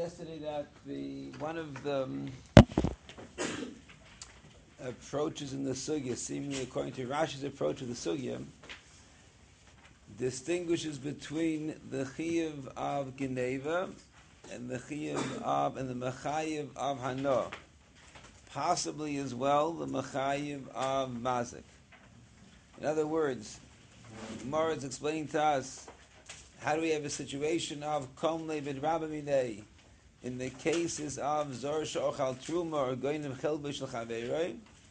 yesterday that one of the approaches in the sugya, seemingly according to Rashi's approach of the sugya, distinguishes between the chiyuv of Geneva and the chiyuv of and the mechayiv of Hana, possibly as well the mechayiv of Mazik. In other words, Gemara is explaining to us how do we have a situation of komle b'drabaminei in the cases of zor she'ochal truma or goyim chelbe shel chaveroi,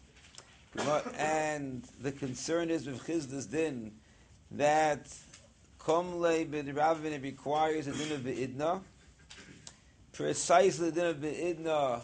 and the concern is with chizdas din that komle b'drabaminei requires a din of be'idna. Precisely the din of be'idna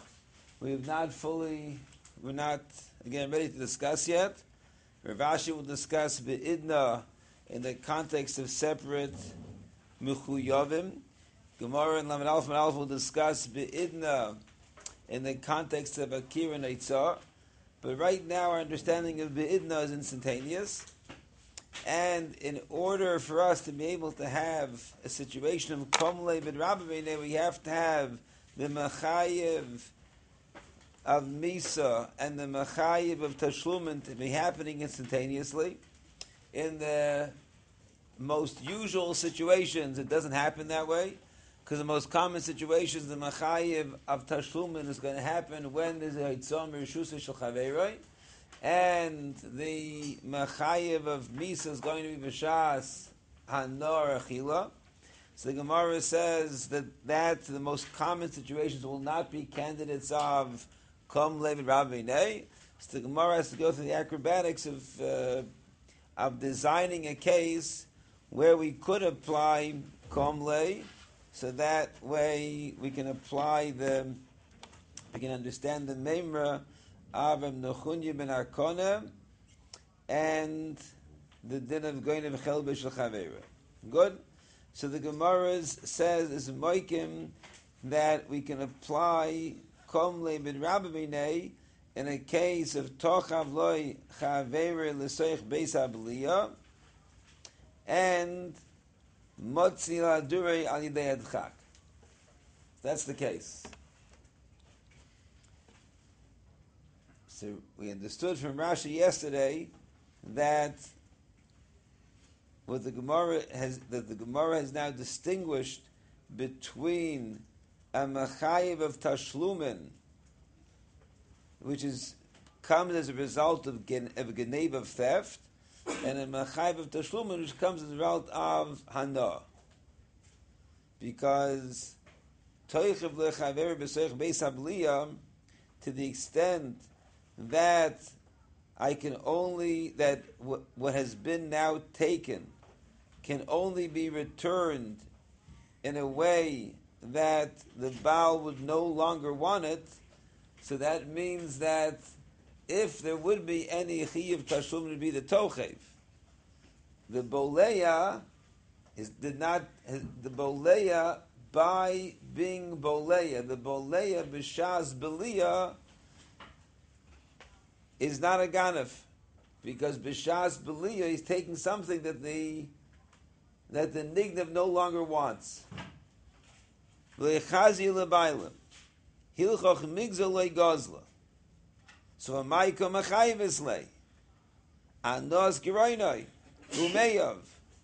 we're not again ready to discuss yet. Rav Ashi will discuss be'idna in the context of separate Mechuyavim. Gemara and Lamed Aleph and Aleph will discuss Be'idna in the context of Akira and Eitzah. But right now our understanding of Be'idna is instantaneous. And in order for us to be able to have a situation of Komle B'drababine, we have to have the Mechayiv of Misa and the Mechayiv of Tashlumin to be happening instantaneously. In the most usual situations, it doesn't happen that way, because the most common situations, the machayiv of tashlumin is going to happen when there's a hitzam rishusa shel chaveroi, and the machayiv of misa is going to be b'shas hanor achila. So the Gemara says that the most common situations will not be candidates of kom levid rabinei. So the Gemara has to go through the acrobatics of designing a case where we could apply komle, so that way we can understand the memra of Nechunya ben Arkona and the din of goyin of chelbe shel chavera. Good. So the Gemara says is moikim that we can apply komle b'drababinei in a case of tochav loy chavera l'soich beis habliyah and motzi la'adurei al yidei adchak. That's the case. So we understood from Rashi yesterday that the Gemara has now distinguished between a mechayiv of tashlumin, which comes as a result of geneva, of theft, and a mechayiv of tashlumin, which comes as a result of hana. Because toichav lechaver b'soich beis habliyah, to the extent that what has been now taken can only be returned in a way that the Baal would no longer want it, so that means that if there would be any chiyuv tashlumin, would be the tochev. The boleya by being boleya, the boleya b'shas belia is not a ganef, because b'shas belia is taking something that the nignav no longer wants. V'lechazi lebailim hilchoch migzol loy gozla. So a maiko machayiv islay anos giroinoi umeyav.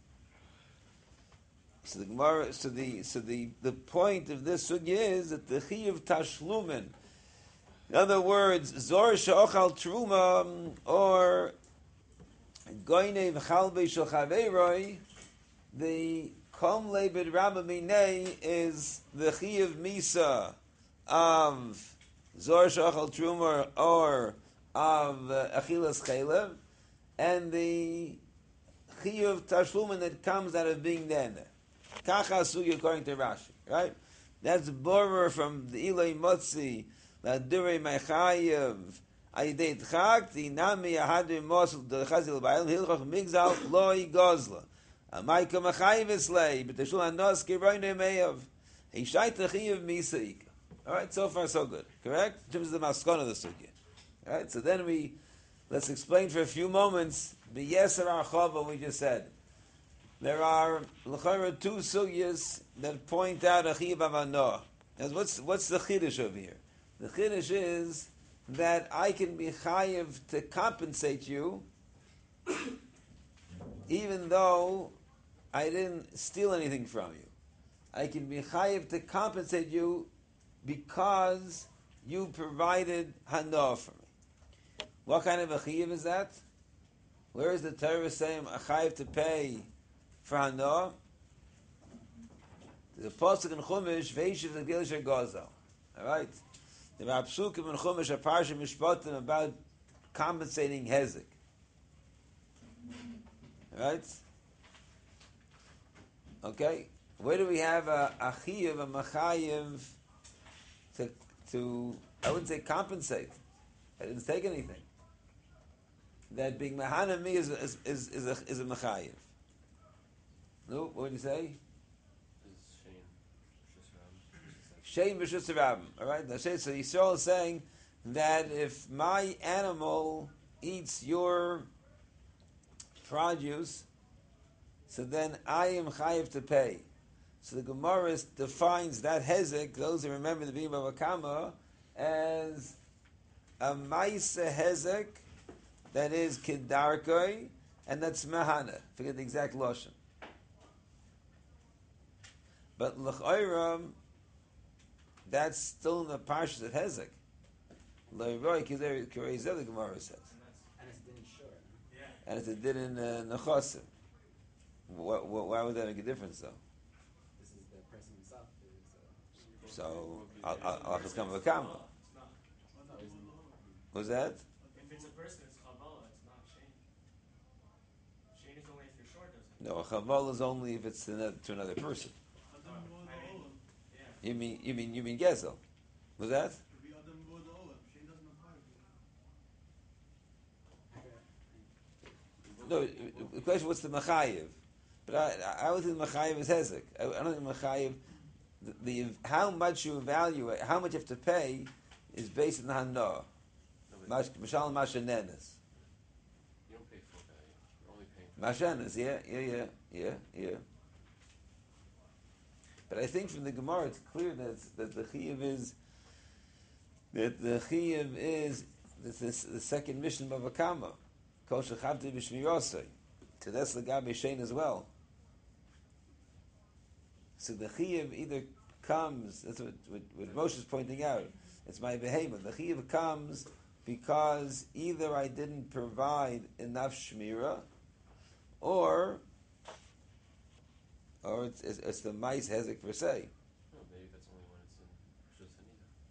So the Gemara, the point of this sugya is that the chiyuv tashlumin, in other words, zor she'ochal truma or goynev chalbe shel chaveroi, the komle b'drabaminei is the chiyuv misa of zor she'ochal truma or of achilas chelev, and the chiyuv tashlumin that comes out of being then. Kacha sugi according to Rashi, right? That's borer from the Ilay Motzi, la durei mechayev, ayidei tchak, the nami ahadri mosel, the chazil ba'il, hilchach migzal, loi gozla. Amayka mechayev islay, but the shul anos kiroine meyav. He shait techiyev misaik. All right, so far so good, correct? In terms of the maskon of the sugya. All right, so then let's explain for a few moments the yeser achava we just said. There are l'chayra two sugyas that point out a chiyuv avanoah. Now, what's the chiddush over here? The chiddush is that I can be chayiv to compensate you, even though I didn't steal anything from you. I can be chayiv to compensate you because you provided hana for me. What kind of a chayiv is that? Where is the Torah saying a chayiv to pay for hana? There's a pasuk in Chumash, Veishiv the Gilsher Gozel. All right? There are psukim in Chumash, a parsha mishpatim about compensating hezek. All right? Okay? Where do we have a chiyav, a machayiv to I wouldn't say compensate. I didn't take anything. That being mahana me is a machayiv. No, what would you say? Shein b'shus rabim. All right. So Yisrael is saying that if my animal eats your produce, so then I am chayiv to pay. So the Gemara defines that hezek, those who remember the Bima Vakama, as a maisa hezek that is kedarkoi, and that's mahana. Forget the exact lashon. But l'chayram, that's still in the parshas of hezek. L'roi kidei kirei the Gemara says. And it's didn't short. Yeah. And it's a din in nechosim. Why would that make a difference, though? This is the person himself. So I'll have to come with a comma. Was that? If it's a person, it's chavala. It's not shane. Shane is only if you're short, doesn't it? No, a chaval is only if it's to another person. Yeah. You mean gezel? Was that? No, the question what's the machayiv? But I would think the machayiv is hezek. I don't think machayiv. The how much you evaluate, how much you have to pay, is based on the hana. Mashal mashanenes. You don't pay full value. You're only paying. Mashanenes, yeah. But I think from the Gemara it's clear that the chiyuv is the second mission of Avakama. Kol shechavti b'shmirosei. So that's the Gabi Shein as well. So the chiyuv either comes, that's what Moshe is pointing out, it's my behemoth. The chiyuv comes because either I didn't provide enough shmira, or it's the mais hezek per se. No, maybe that's only when it's in Rishus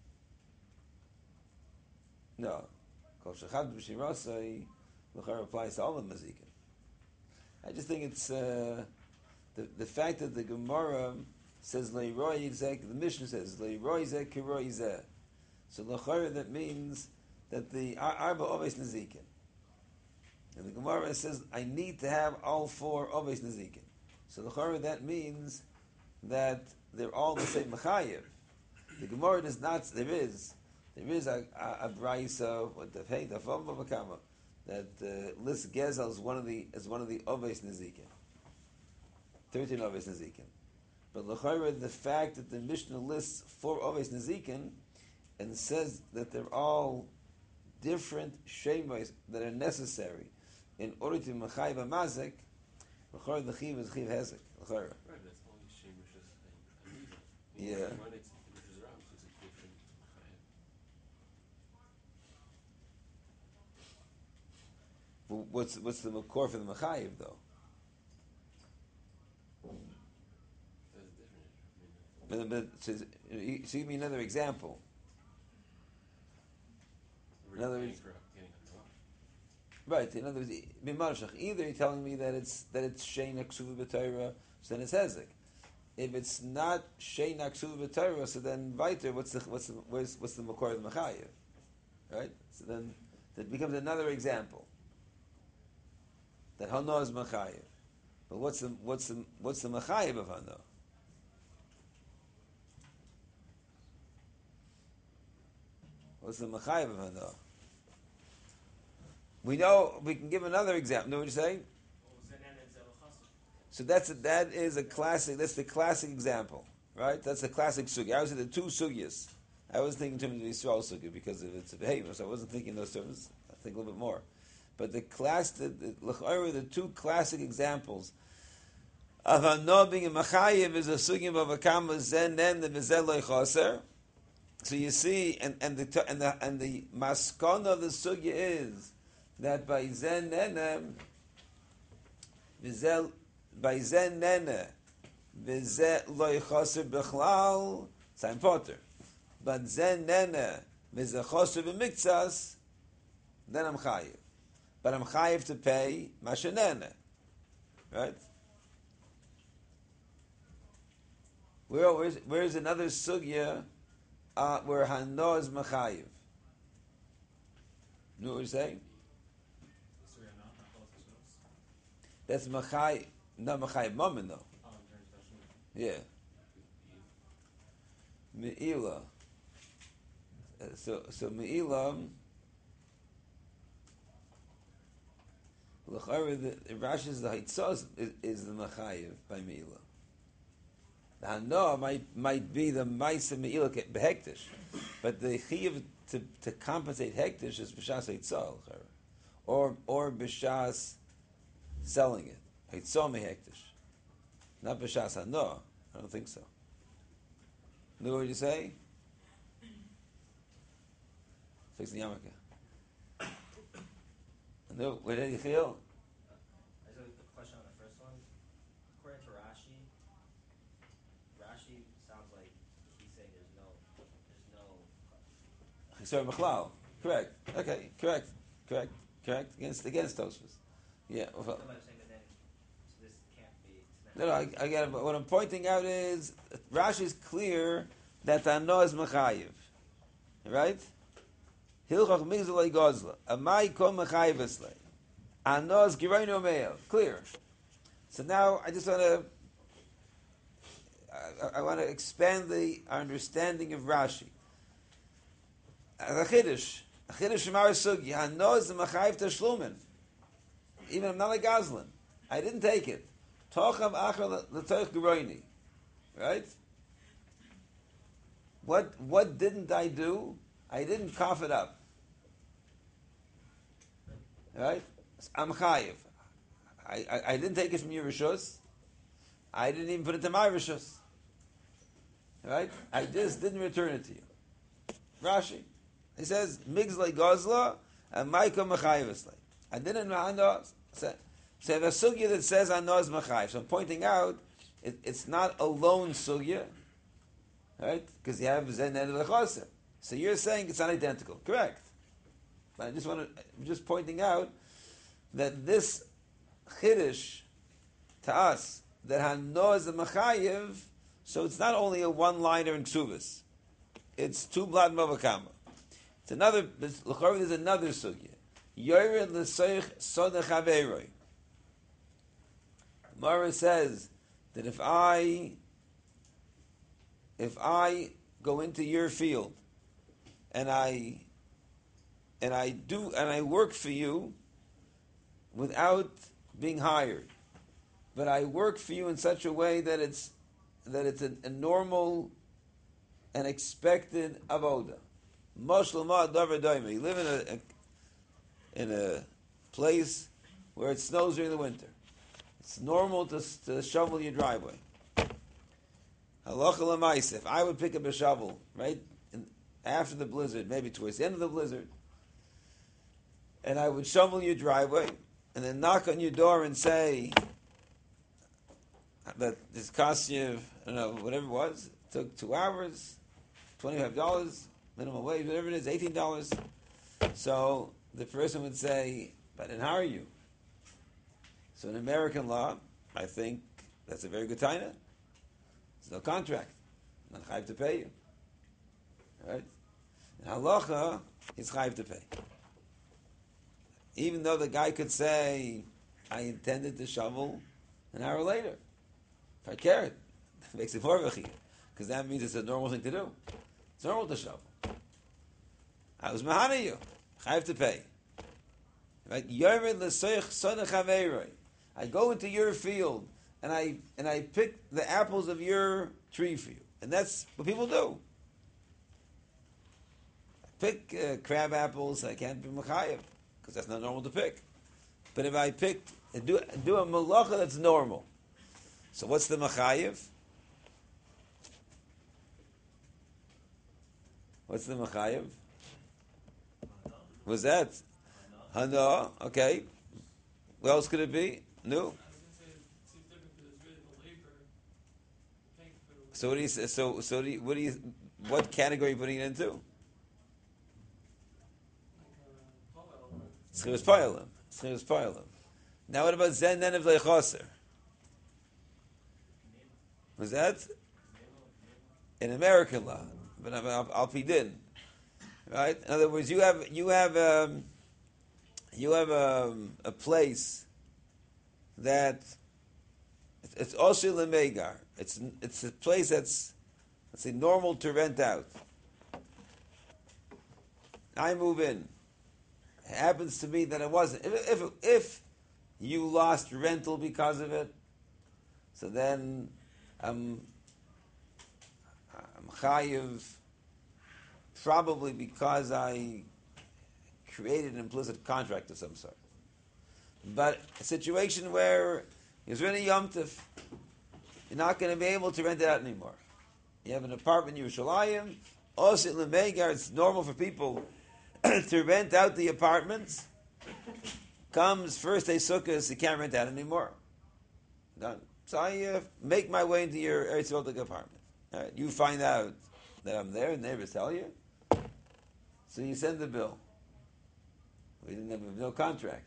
Hanida. No. Kol shechavti b'shmirosei l'char applies to all the mazikin. I just think it's the fact that the Gemara says leiroi zek, the Mishnah says leiroi zek kiroi zeh. So l'chara that means that the arba oves nezikin, and the Gemara says I need to have all four oves nezikin. So l'chara that means that they're all the same mechayev. The Gemara does not. There is a brayso what the hey the fam b'makama that lists gezel as one of the oves nezikin. 13 oves nezikin. But l'chayra, the fact that the Mishnah lists 4 oves nezikin and says that they're all different shemos that are necessary in order to mechay b'mazik, l'chayra the chiv is chiv hezek. L'chayra. Right, but it's only Shem Rishus Hanida. Yeah. When it's Rishus Ram, so it's a different chayev. What's the makor for the mechayiv though? That's different. So you mean another example? In other words, right. In other words, either you're telling me that it's shein aksuva b'Torah, so then it's hezek. If it's not shein aksuva b'Torah, so then weiter. What's the makor of the mechayiv? Right. So then that becomes another example. That hana is mechayiv, but what's the mechayiv of hana? What's the mechayiv of hana? We know we can give another example. Know what you're saying? So that is a classic. That's the classic example, right? That's a classic sugya. I was in the two sugyas. I was thinking too much of the Yisrael sugya because of its behavior, so I wasn't thinking those terms. I think a little bit more. But the two classic examples of Hano being a Machayev is a sugya of Avakama Zen Nen the Vizel Loy Choser. So you see, and the maskana of the sugya is that by Zen Nene Vizel by Zen Nene Vizel Loy Choser Bechlal Saim Potter. But Zen Nene Vizel Choser B'Miktsas, then I'm Chayev. But I'm chayiv to pay mashenene, right? Where's another sugya where hano is machayiv? You know what you're saying? That's machayiv, not machayiv mammon though. Yeah. Me'ila. So me'ila. Rashi's the Haitzos is the Machayev by Meila. The Hano might be the Maisa Meila behektish, but the Chiyav to compensate hektish is B'shas Haitzah, or B'shas selling it. Haitzah mehektish. Not B'shas Hano. I don't think so. Know what you say? Fix the yarmulke. No, where did you feel? I just have a question on the first one. According to Rashi sounds like he's saying there's no. Sorry, Machlal. Correct. Okay. Correct. Against Tosfos. Yeah. I'm saying, but then so this can't be. No, I get it. But what I'm pointing out is Rashi is clear that Ano is Mechayiv, right? Hilchach migzalei gozla. Amai kom mechayiveslei. Anos giroinu me'el. Clear. So now I just want to I want to expand our understanding of Rashi. A chiddush Shemar Sugi. Anos mechayiv tashlumin. Even I'm not like Goslin. I didn't take it. Tochav achar l'toich giroini. Right? What didn't I do? I didn't cough it up. Right? I'm chayiv. I didn't take it from your rishus. I didn't even put it to my rishus. Right? I just didn't return it to you. Rashi. He says, Migzlei Gozla and Maiko Mechayiv. I didn't know. So I have a sugya that says Ano is Mechayiv. So I'm pointing out it's not a lone sugya. Right? Because you have Zen and Lechoser. So you're saying it's not identical. Correct. But I'm just pointing out that this chiddush to us, that Hano is a Mechayiv, so it's not only a one-liner in Ksubis. It's two blad Mavakama. It's another, there's another sugya. Yored l'soich soda chaveiroi. Mara says that if I go into your field and I work for you without being hired, but I work for you in such a way that it's a normal and expected avoda. Moshlema davar doime. You live in a place where it snows during the winter. It's normal to shovel your driveway. Halacha l'maaseh. If I would pick up a shovel right after the blizzard, maybe towards the end of the blizzard, and I would shovel your driveway, and then knock on your door and say that this cost you, I don't know, whatever it was, it took 2 hours, $25, minimum wage, whatever it is, $18. So the person would say, but I didn't hire you. So in American law, I think that's a very good taina. There's no contract. I'm not chayiv to pay you. Right? In halacha, he's chayiv to pay. Even though the guy could say, I intended to shovel an hour later. If I care, it makes it more of a chiyuv. Because that means it's a normal thing to do. It's normal to shovel. I was mahana you. Chayiv to pay. Right? Yored l'soich soda chaveiroi. I go into your field and I pick the apples of your tree for you. And that's what people do. Pick crab apples, I can't be mechayev, because that's not normal to pick. But if I do a malacha that's normal. So what's the mechayev? What's the mechayev? What's that? Hana, okay. What else could it be? No. So what do you say? What category are you putting it into? Schirus Poyalim. Now what about Zen Nenev Leichoser? Was that? In American law. But Al Pidin. Right? In other words, you have a place that it's Oshil Megar. It's a place that's, let's say, normal to rent out. I move in. It happens to be that it wasn't. If you lost rental because of it, so then I'm chayiv, probably because I created an implicit contract of some sort. But a situation where there's really Yom Tov, you're not going to be able to rent it out anymore. You have an apartment in Yerushalayim, Osit L'Megar, it's normal for people to rent out the apartments. Comes first day Sukkot, you can't rent out anymore. Done. So I make my way into your Eretz Yisrael apartment. All right, you find out that I'm there, and neighbors tell you. So you send the bill. We didn't have no contract.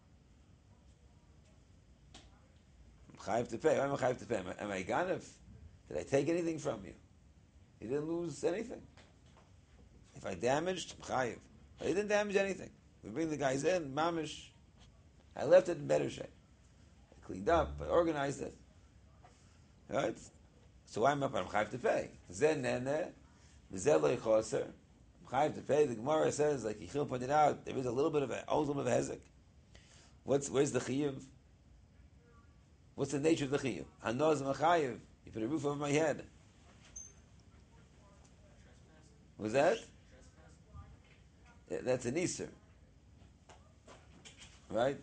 I'm chayiv to pay. Why am I chayiv to pay? Am I ganav? Did I take anything from you? You didn't lose anything. If I damaged, I'm chayiv. I didn't damage anything. We bring the guys in, mamish. I left it in better shape. I cleaned up, I organized it. Right? So why am I chayiv to pay? Zen nene, v'zel lo yichoser. I'm chayiv to pay. The Gemara says, like Yechiel pointed out, there is a little bit of a hezek. Where's the chiyuv? What's the nature of the chiyuv? Hanoz machayiv. You put a roof over my head. Was that? Yeah, that's an Easter. Right?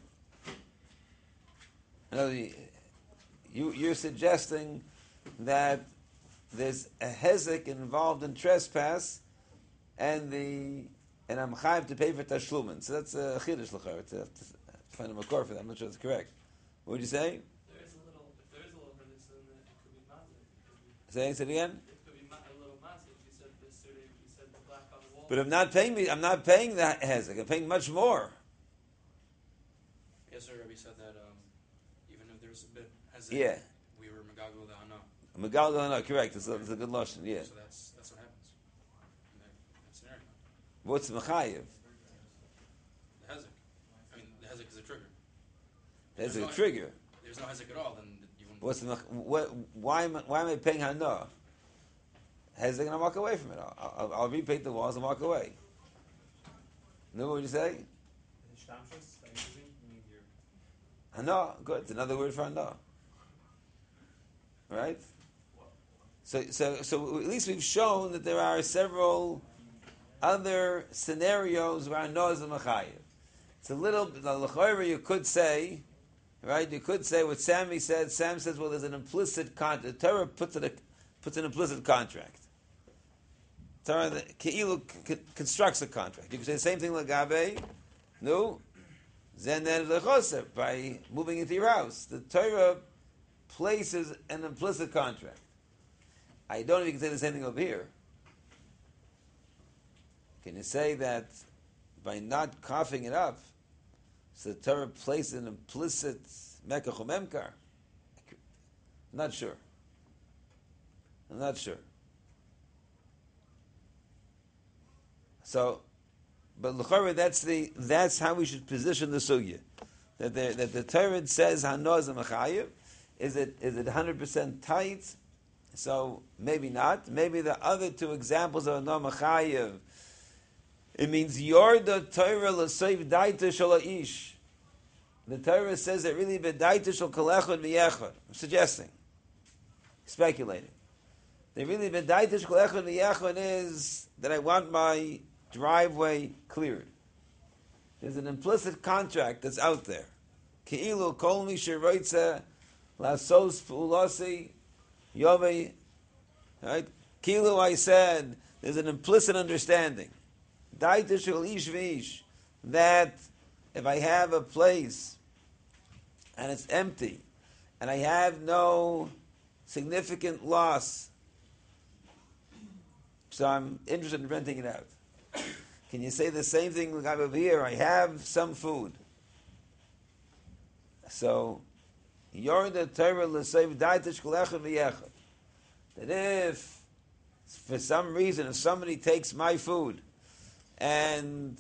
You're suggesting that there's a hezek involved in trespass, and I'm chayiv to pay for tashlumin. So that's a chiddush l'char. It's to find a makor for that. I'm not sure it's correct. What would you say? If there is a little hurdle, then it could be massive. Say it again. It could be a little massive. You said the black on the wall. But I'm not paying the hezek. I'm paying much more. Yes, sir. Rabbi said that even if there's a bit hezek, Yeah. we were megago the hana. Megal, no, correct. It's a good lashon. Yeah. So that's what happens in that scenario. What's mechayiv? The hezek. I mean, the hezek is a trigger. That's There's a no- trigger. There's no hezek at all, then you wouldn't. What's the why am I paying hana? Hezek, and I walk away from it. I'll repaint the walls and walk away. Know what you say? Shtamshus that you're using, you mean your Hana, good. It's another word for hana. Right? So at least we've shown that there are several other scenarios where hana is a mechayev. It's a little bit, you could say, right? You could say what Sammy said. Sam says, well, there's an implicit contract. The Torah puts an implicit contract. Torah, the Ke'ilu constructs a contract. You could say the same thing like Gabe. No. Zen then lechoser, by moving into your house. The Torah places an implicit contract. I don't know if you can say the same thing over here. Can you say that by not coughing it up, so the Torah places an implicit mekach or memkar? I'm not sure. So, but l'chorah, that's how we should position the sugya. That the Torah says hana is a mechayev. Is it 100% tight? So maybe not. Maybe the other two examples of hana mechayev. It means yorda Torah l'soiv daita shalaish. The Torah says that really b'daita shal kolechad v'yechad. I'm suggesting, speculating. They really V'daitish kol echad v'yechad is that I want my driveway cleared. There's an implicit contract that's out there. Ke'ilu kol mi sheroitza lasos p'ulasi yovei. Right? Ke'ilu I said, there's an implicit understanding. Daitish kol ish v'ish. That if I have a place and it's empty and I have no significant loss, so I'm interested in renting it out. Can you say the same thing like over here? I have some food. So, Yorda Torah l'seiv daitish kol echad v'yechad. That if, for some reason, if somebody takes my food and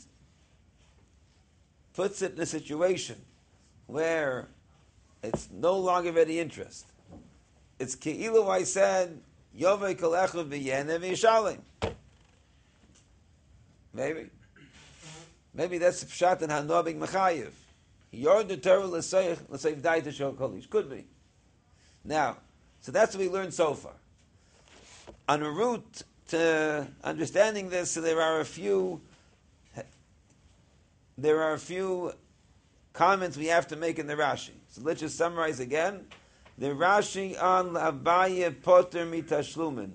puts it in a situation where it's no longer of any interest, it's ke'ilu I said, Yovei kol echad v'yenem v'yishalim. Maybe that's pshat and hanobing mechayev. You're the Torah l'seiv daitish kol ish. Could be. Now, so that's what we learned so far. On a route to understanding this, so there are a few comments we have to make in the Rashi. So let's just summarize again. The Rashi on Abaye Potter mitashlumin.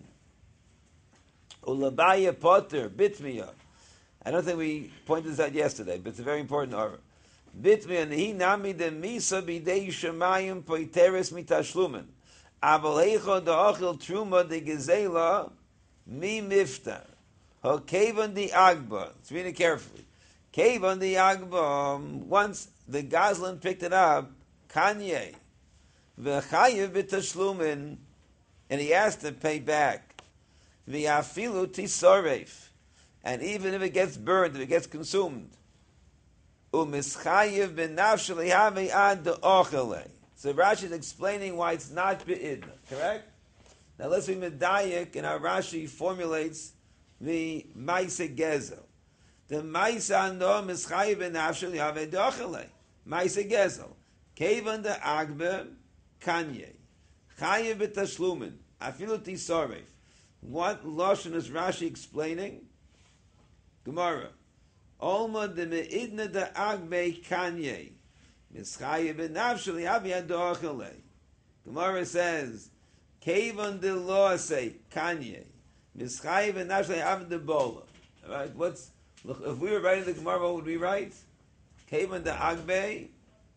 Ulabaye Potter bitmiya. I don't think we pointed this out yesterday, but it's a very important order. Bitmiya nehi nami de misa bidei shemayim poiteres mitashlumin. Aval eicho da'achil truma de gezela mi miftar. Ho kevan di agba. Let's read it carefully. Kevan di agba. Once the Goslin picked it up, Kanye. V'chayev b'tashlumin, and he has to pay back. V'yafilu tisoref, and even if it gets burned, if it gets consumed, u'mischayev b'nafsh lihavei ad de'ochelei. So Rashi is explaining why it's not be'idna, correct? Now let's be medayik, and our Rashi formulates the ma'ase gezel. The ma'ase no mischayev b'nafsh lihavei de'ochelei. Ma'ase gezel. Kevan de agbe Kanye. Chayev b'tashlumin. Afilu tisoref. What lashon is Rashi explaining? Gemara. Olma de meidna de agbe Kanye. Mischayev b'nafsheli havi adoachelei. Gemara says, Kevan de lo say Kanye. Mischayev b'nafsheli havi de bola. All right. If we were writing the Gemara, what would we write? Kevan de agbe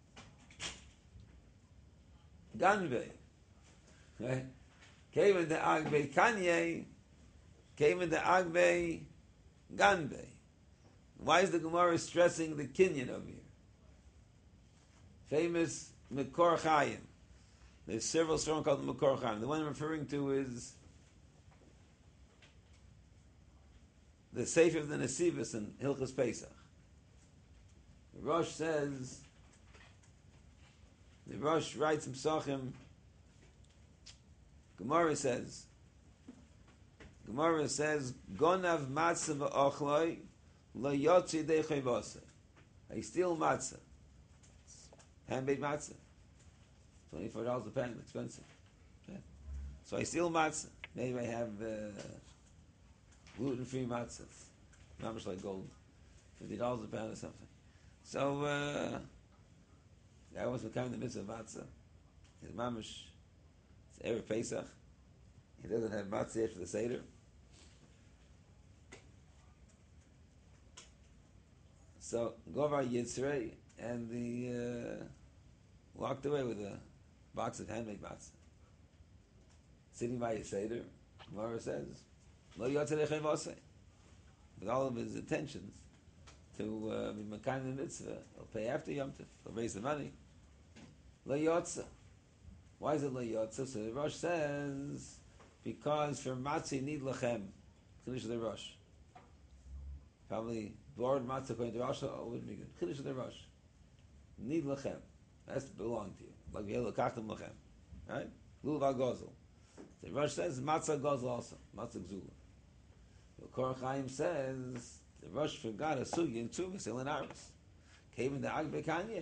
Ganbe. Right? Kevan de Agbe Kanye, Kevan de Agbe Ganbe. Why is the Gemara stressing the Kinyan over here? Famous Mekor Chaim. There's several songs called Mekor Chaim. The one I'm referring to is the Sefer of the Nesivos in Hilchos Pesach. The Rosh says, the Rosh writes in Psachim, Gemara says, Gonav matzah v'ochloi lo yotzi dei chayvose. I steal matzah. Handmade matzah. $24 a pound, expensive. Okay. So I steal matzah. Maybe I have gluten-free matzah. Not much like gold. $50 a pound or something. So, I was becoming the mitzvah matzah. His mamish, it's Erev Pesach. He doesn't have matzah after the Seder. So, Govar Yitzrei, and the walked away with a box of handmade matzah. Sitting by his Seder, Gemara says, Lo yotzei lechem vosei. With all of his attentions to be Mekayim the mitzvah, he'll pay after Yom Tov, he'll raise the money. Lo yotza. Why is it lo yotza? So the Rosh says, because for matzah you need lechem. Chiddush of the Rosh. Probably bored matzah according to Rosh, wouldn't be good. Chiddush of the Rosh. Need lechem. Has to belong to you. Like we have lekachtem lechem. Right? Lulav gozel. The Rosh says matzah gozel also. Matzah gzula. The Kor Chaim says the Rosh forgot a sugi in Tuvah still in Aris. Came in the Agbe Kanye.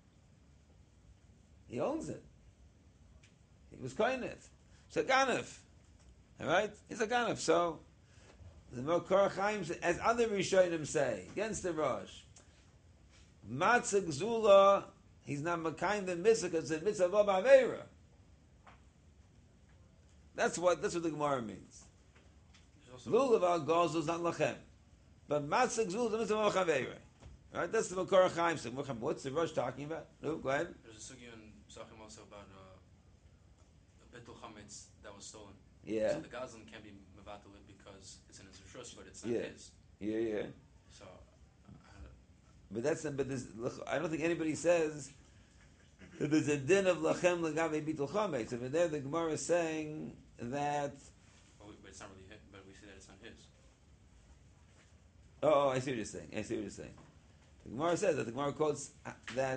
He owns it. He was kohen it. So Ganav. All right, he's a ganef. So the Makor Chaim, as other Rishonim say, against the Rosh, Matzah Gzula, he's not Makayim the mitzvah because it's a mitzvah of Aveira. That's what the Gemara means. Lulav Gozul is not Lachem, but Matzah Gzula is a mitzvah of Aveira. Right, that's the Makor Chaim. So what's the Rosh talking about? No, go ahead. There's a sugya in Psachim also about a Betul Chametz that was stolen. Yeah. So the Gazlan can't be mevatel it because it's in his rishus, but it's not his. Yeah. So, I don't think anybody says that there's a din of lachem legabe bitul chametz. If there, the Gemara is saying that. but it's not really his. But we say that it's not his. Oh, I see what you're saying. The Gemara says that the Gemara quotes that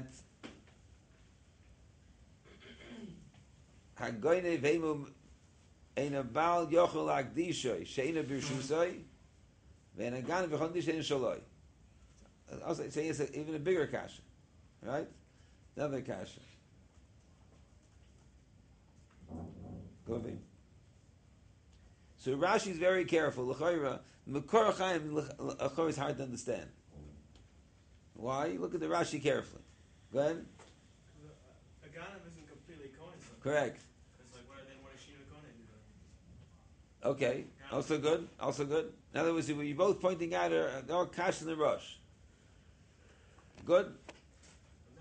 Hagoyne veimu ein bal yochel akdishoy sheina birshusay ve'en agan v'chondish shein shaloi. Also saying it's even a bigger kasha, right? Another kasha. Go ahead. So Rashi is very careful. L'chayra Makor Chaim is hard to understand. Why? Look at the Rashi carefully. Go ahead. A Ganem isn't completely Kohen. Correct. It's like, what a Shiva Kohen do? Okay. Also good. In other words, what you're both pointing out are all Kash and the Rosh. Good? No.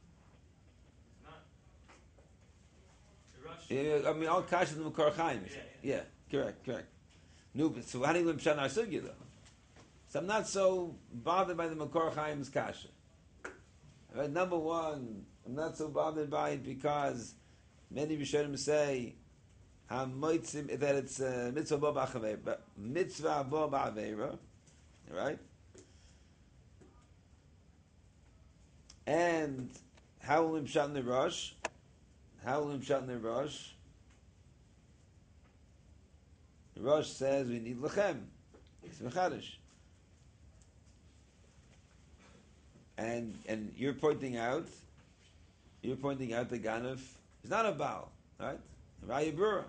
It's not. The Rosh. I mean, all Kash and the Makor Chaim. Yeah. Correct. No, but so how do you learn Pshat Sugya though? So I'm not so bothered by the Makor Chaim's kasha. Right, number one, I'm not so bothered by it because many Rishonim say that it's mitzvah bo ba'aveira, right? And how will him shot in the Rosh? The Rosh says we need lechem. It's mechadish. And you're pointing out the Ganef is not a Baal, right? Raya Brura.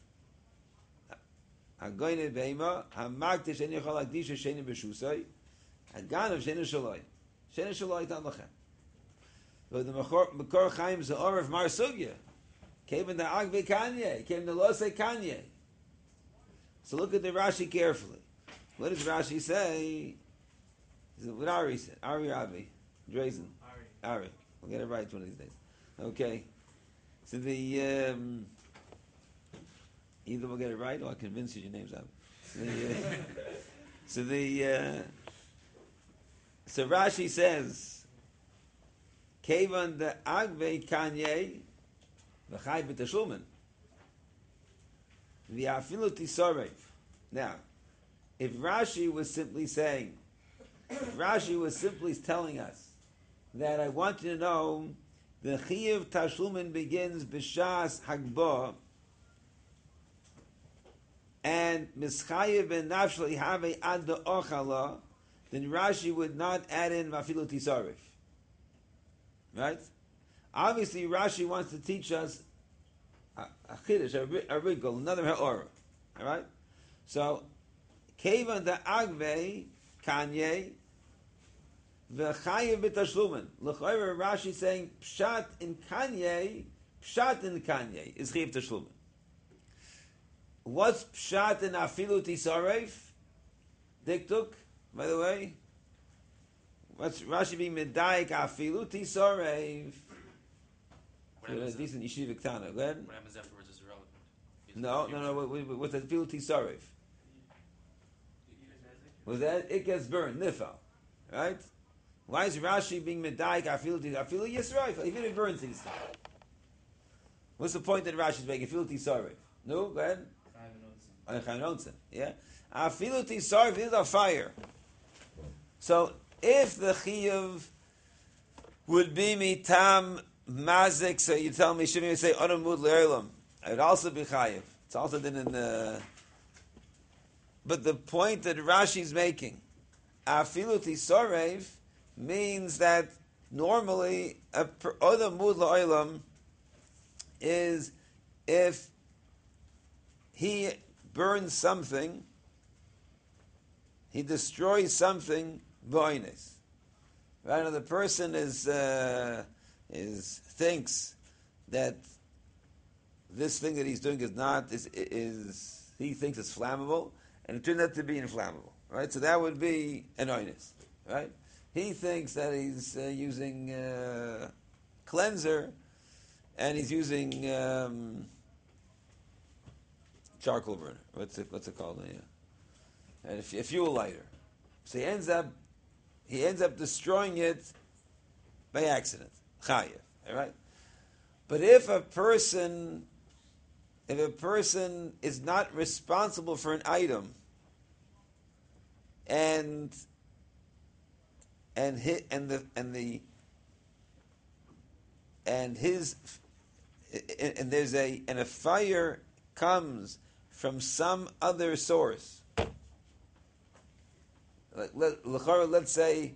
Hagoyne Beima, Hamaktish en Yechol Akdisha Sheni B'Shusay, Haganef Sheni Shaloi. Sheni Shaloi Tan Lachem. So the Makor Chaim is the Or of Mar Sugya. Came in the Agve Kanye, came in the Lose Kanye. So look at the Rashi carefully. What does Rashi say? What Ari said? Ari Rabi. Drazen. Ari. We'll get it right one of these days. Okay. So the either we'll get it right or I'll convince you your name's out. So Rashi says Kevan the Agve Kanye V'chai b'tashlumen V'afilu tisarev. Now, if Rashi was simply telling us that I want you to know the Chiyuv Tashlumin begins b'shas Hagba and Mischayev ben Nafshli have ad ochala, then Rashi would not add in Vafilu Tisarif. Right? Obviously, Rashi wants to teach us a chiddush, a wrinkle, another ha'orah. All right? So, Kevan the Agve Kanye V'chayev b'tashlumen. L'chayra Rashi saying pshat in Kanye is chayev tashlumen. What's pshat in afilu tisarev? Diktuk, by the way. What's Rashi being medayik afilu tisarev? Decent yeshiva ktana. Go ahead. What happens afterwards is irrelevant. No. What's the afilu tisarev? Was that it gets burned? Nifal, right? Why is Rashi being medayik afilu yisrael? Even if it burns these things. What's the point that Rashi is making? Afilu tisarev. No, go ahead. Yeah. Afilu tisarev is a fire. So if the chiyuv would be mitam mazik, so you tell me, shouldn't you say onamud le'olam? It would also be chayiv. It's also then in the. But the point that Rashi is making, afilu tisarev, means that normally onamud le'olam is if he burns something, he destroys something, boines. Right? Now the person thinks that this thing that he's doing is he thinks it's flammable, and it turned out to be inflammable. Right? So that would be an oinus. Right? He thinks that he's using cleanser, and he's using charcoal burner. What's it called? Yeah. And a fuel lighter. So he ends up destroying it by accident. Chayev. All right. But if a person is not responsible for an item, and a fire comes from some other source. Let's say,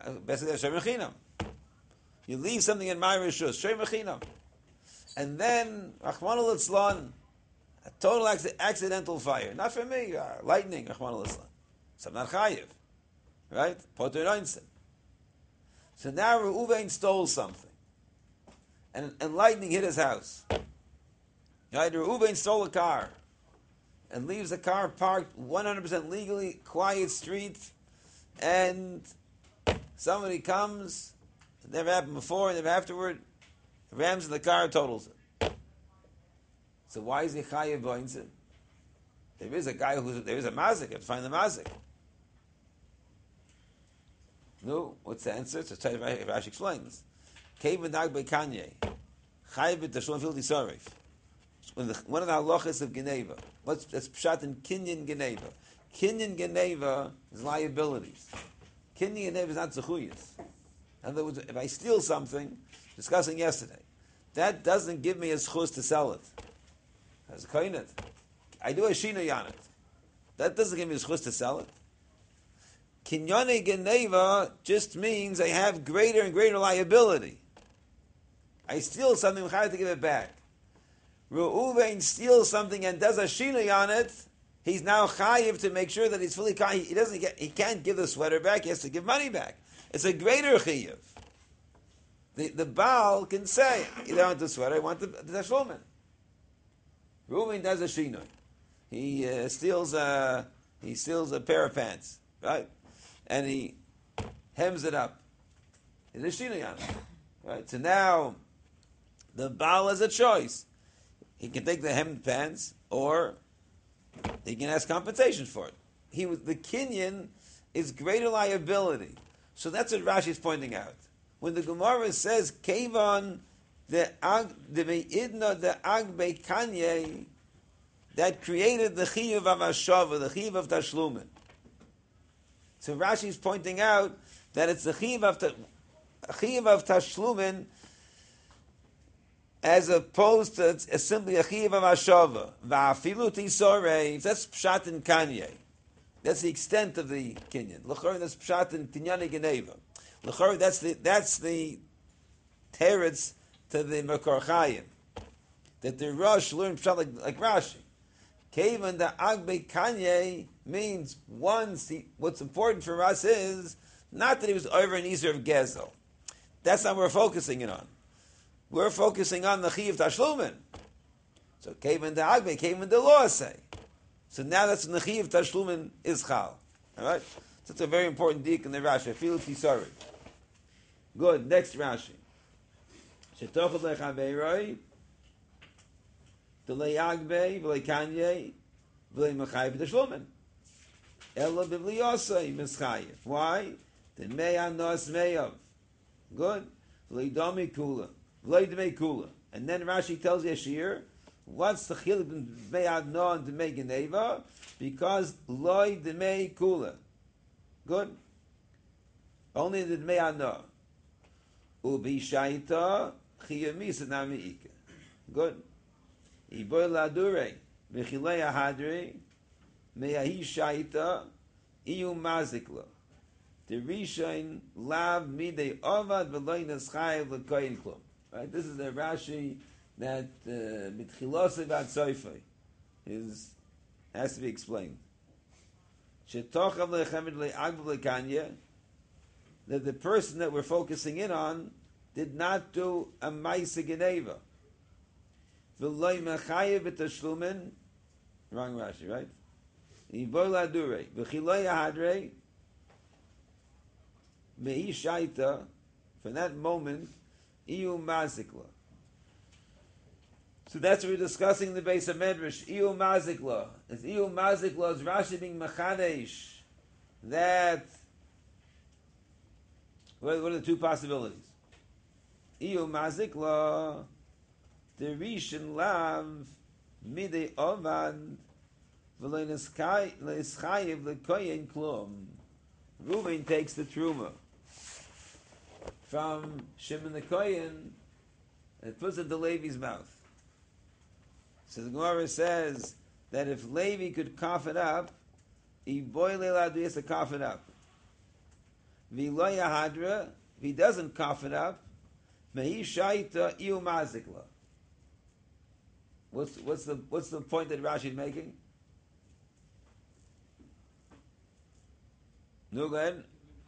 you leave something in my rishus, and then Rachmana litzlan, a total accidental fire, not for me, lightning, Rachmana litzlan. So I'm not chayiv, right? Poter Einstein. So now Reuven stole something, and lightning hit his house. Right? Reuven stole a car, and leaves the car parked 100% legally, quiet street, and somebody comes, it never happened before, never afterward, rams in the car, totals it. So why is he chayiv b'oinzin? There is a guy there is a mazik, you have to find the mazik. No, what's the answer? So Rashi explains. Kevin dag by Kanye. Chayiv b'tashon fil disarif. One of the halachas of Geneva. That's pshat in Kinyan Geneva. Kinyan Geneva is liabilities. Kinyan Geneva is not zechuyas. In other words, if I steal something, discussing yesterday, that doesn't give me a zchus to sell it. As a koinet, I do a shinui on it. That doesn't give me a zchus to sell it. Kinyan Geneva just means I have greater and greater liability. I steal something, I'm chayav to give it back. Reuven steals something and does a shinui on it, he's now chayiv to make sure that he's fully chayiv. He can't give the sweater back, he has to give money back. It's a greater chayiv. The Baal can say, you don't want the sweater, I want the tashlumin. Reuven does a shinui. He steals a pair of pants, right? And he hems it up. It's a shinui on it. Right? So now the Baal has a choice. He can take the hemmed pants, or he can ask compensation for it. The Kinyan is greater liability. So that's what Rashi is pointing out. When the Gemara says, Kevan, the Me'idna, the Agbe Kanye, that created the Chiyuv of Hashava, the Chiyuv of Tashlumin. So Rashi is pointing out that it's the Chiyuv of Tashlumin, as opposed to simply a Chiyuv of Hashava. Va'afilu tisorei, that's Pshat in Kanye. That's the extent of the Kinyan. L'chor, that's Pshat in Tinyani Geneva. L'chor, that's the teretz to the Makor Chayim. That the Rosh learned Pshat like Rashi. Kevan the Agbe Kanye means what's important for us is not that he was over an Ezer of Gezel. That's not what we're focusing it on. We're focusing on the Chiyuv Tashlumin. So Kevan the Agbe, Kevan the law say. So now that's when the Chiyuv Tashlumin is Chal. Alright? So it's a very important dik in the Rashi. Feel Tisari. Good. Next Rashi. Shetochel lechaveiroi V'lei Agbe, v'lei Kanye, v'lei Mechayev Tashlumin. Ela b'vli Yosei Mischayev. Why? The Me'anos Me'av. Good. V'lei Domi Kula. V'lei Dmei Kula. And then Rashi tells Yeshir, what's the chiluk in Dmei Adno and Dmei Geneva? Because Loi Dmei Kula. Good. Only the Dmei Adno. Ubi Shaita Chiyamisa Nami'ika. Good. Iboy Ladure V'chilei Ahadri Me'ahi Shaita Iyu Maziklo. The Rishon Lav Midei Ovad V'loi Neschayev L'koyin Klum. Right, this is the Rashi that Mitchilosei V'ad Soifei is has to be explained. Shetochav lechemed le'agv lekanya, that the person that we're focusing in on did not do a ma'ase geneva. V'loy mechayev b'tashlumin, wrong Rashi, right? Iboy ladure, v'chiloy ahadre, me'i shaita, from that moment, iu mazikla. So that's what we're discussing in the base of Medrash. Iu mazikla. It's iu mazikla, is Rashi being machadesh. That, what are the two possibilities? Iu mazikla, the rishon lav, midei ovad, v'lo nischayev l'koyen klum. Reuben takes the truma from Shimon the Kohen and puts it to Levi's mouth. So the Gemara says that if Levi could cough it up, he has to cough it up. V'lo yahadra, if he doesn't cough it up, mehi shaita iu mazikla. What's the point that Rashi is making? No, go ahead.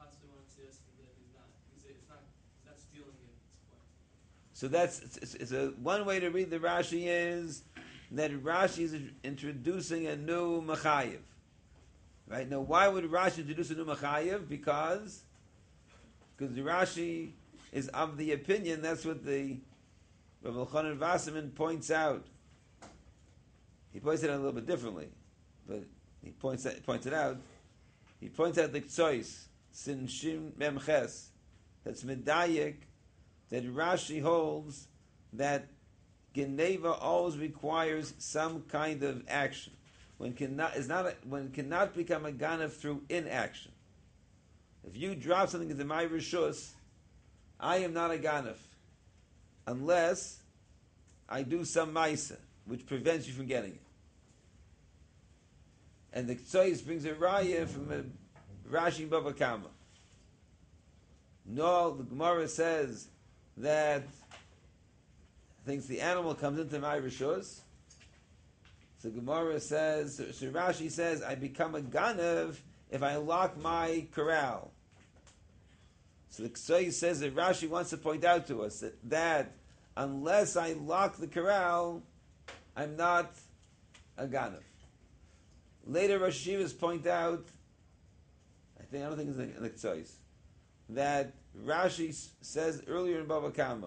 So that's it's a one way to read the Rashi is that Rashi is introducing a new Machayev. Right? Now, why would Rashi introduce a new Machayev? Because the Rashi is of the opinion, that's what the Rav Elchanan Wasserman points out. He points it out a little bit differently, but he points it out. He points out the Ktsois, Sin Shim Mem Ches, that's Medayik, that Rashi holds that Geneva always requires some kind of action. One cannot become a Ganav through inaction. If you drop something into my Rishus, I am not a Ganav, unless I do some Maisa, which prevents you from getting it. And the Ktsois brings a raya from a Rashi Bava Kama. No, the Gemara says that thinks the animal comes into my Rishus. So Gemara says, so Rashi says, I become a Ganav if I lock my corral. So the Ktsois says that Rashi wants to point out to us that unless I lock the corral, I'm not a Ganav. Later, Rosh Hashivas point out, I don't think it's in the Ktsois, that Rashi says earlier in Bava Kama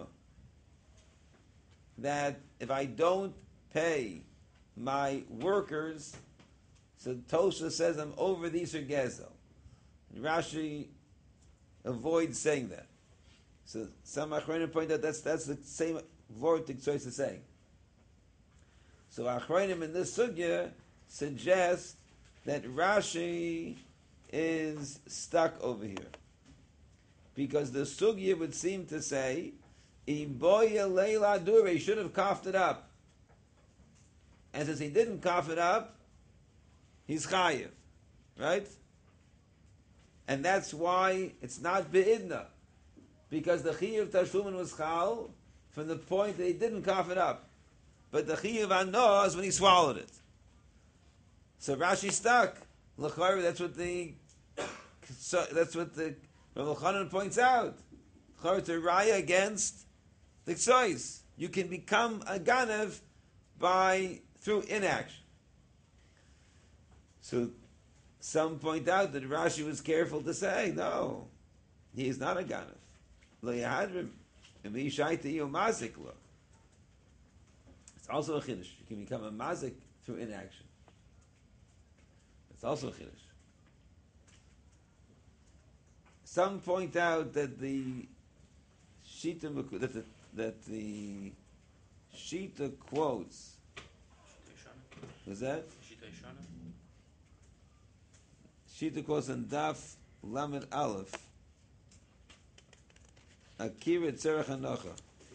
that if I don't pay my workers, so Tosha says I'm over the Isur Gezel. Rashi avoids saying that. So some Achronim point out that's the same word the Ktsois is saying. So Achronim in this sugya suggest that Rashi is stuck over here. Because the sugya would seem to say, Iboya Leila Dure, he should have coughed it up. And since he didn't cough it up, he's chayiv. Right? And that's why it's not be'idna. Because the chiyuv tashlumin was chal from the point that he didn't cough it up. But the chiyuv ano is when he swallowed it. So Rashi stuck. L'chayr, that's what the Rav Elchanan points out. L'chayr to raya against the Ktsois. You can become a Ganav through inaction. So some point out that Rashi was careful to say, no, he is not a Ganav. Lo yahadrim, v'yishayte yu mazik lo. It's also a chiddush. You can become a mazik through inaction. It's also a chiddush. Some point out that the Shita quotes. Was that? Shita quotes on Daf Lamed Aleph. Akira Tzerach Hanocha.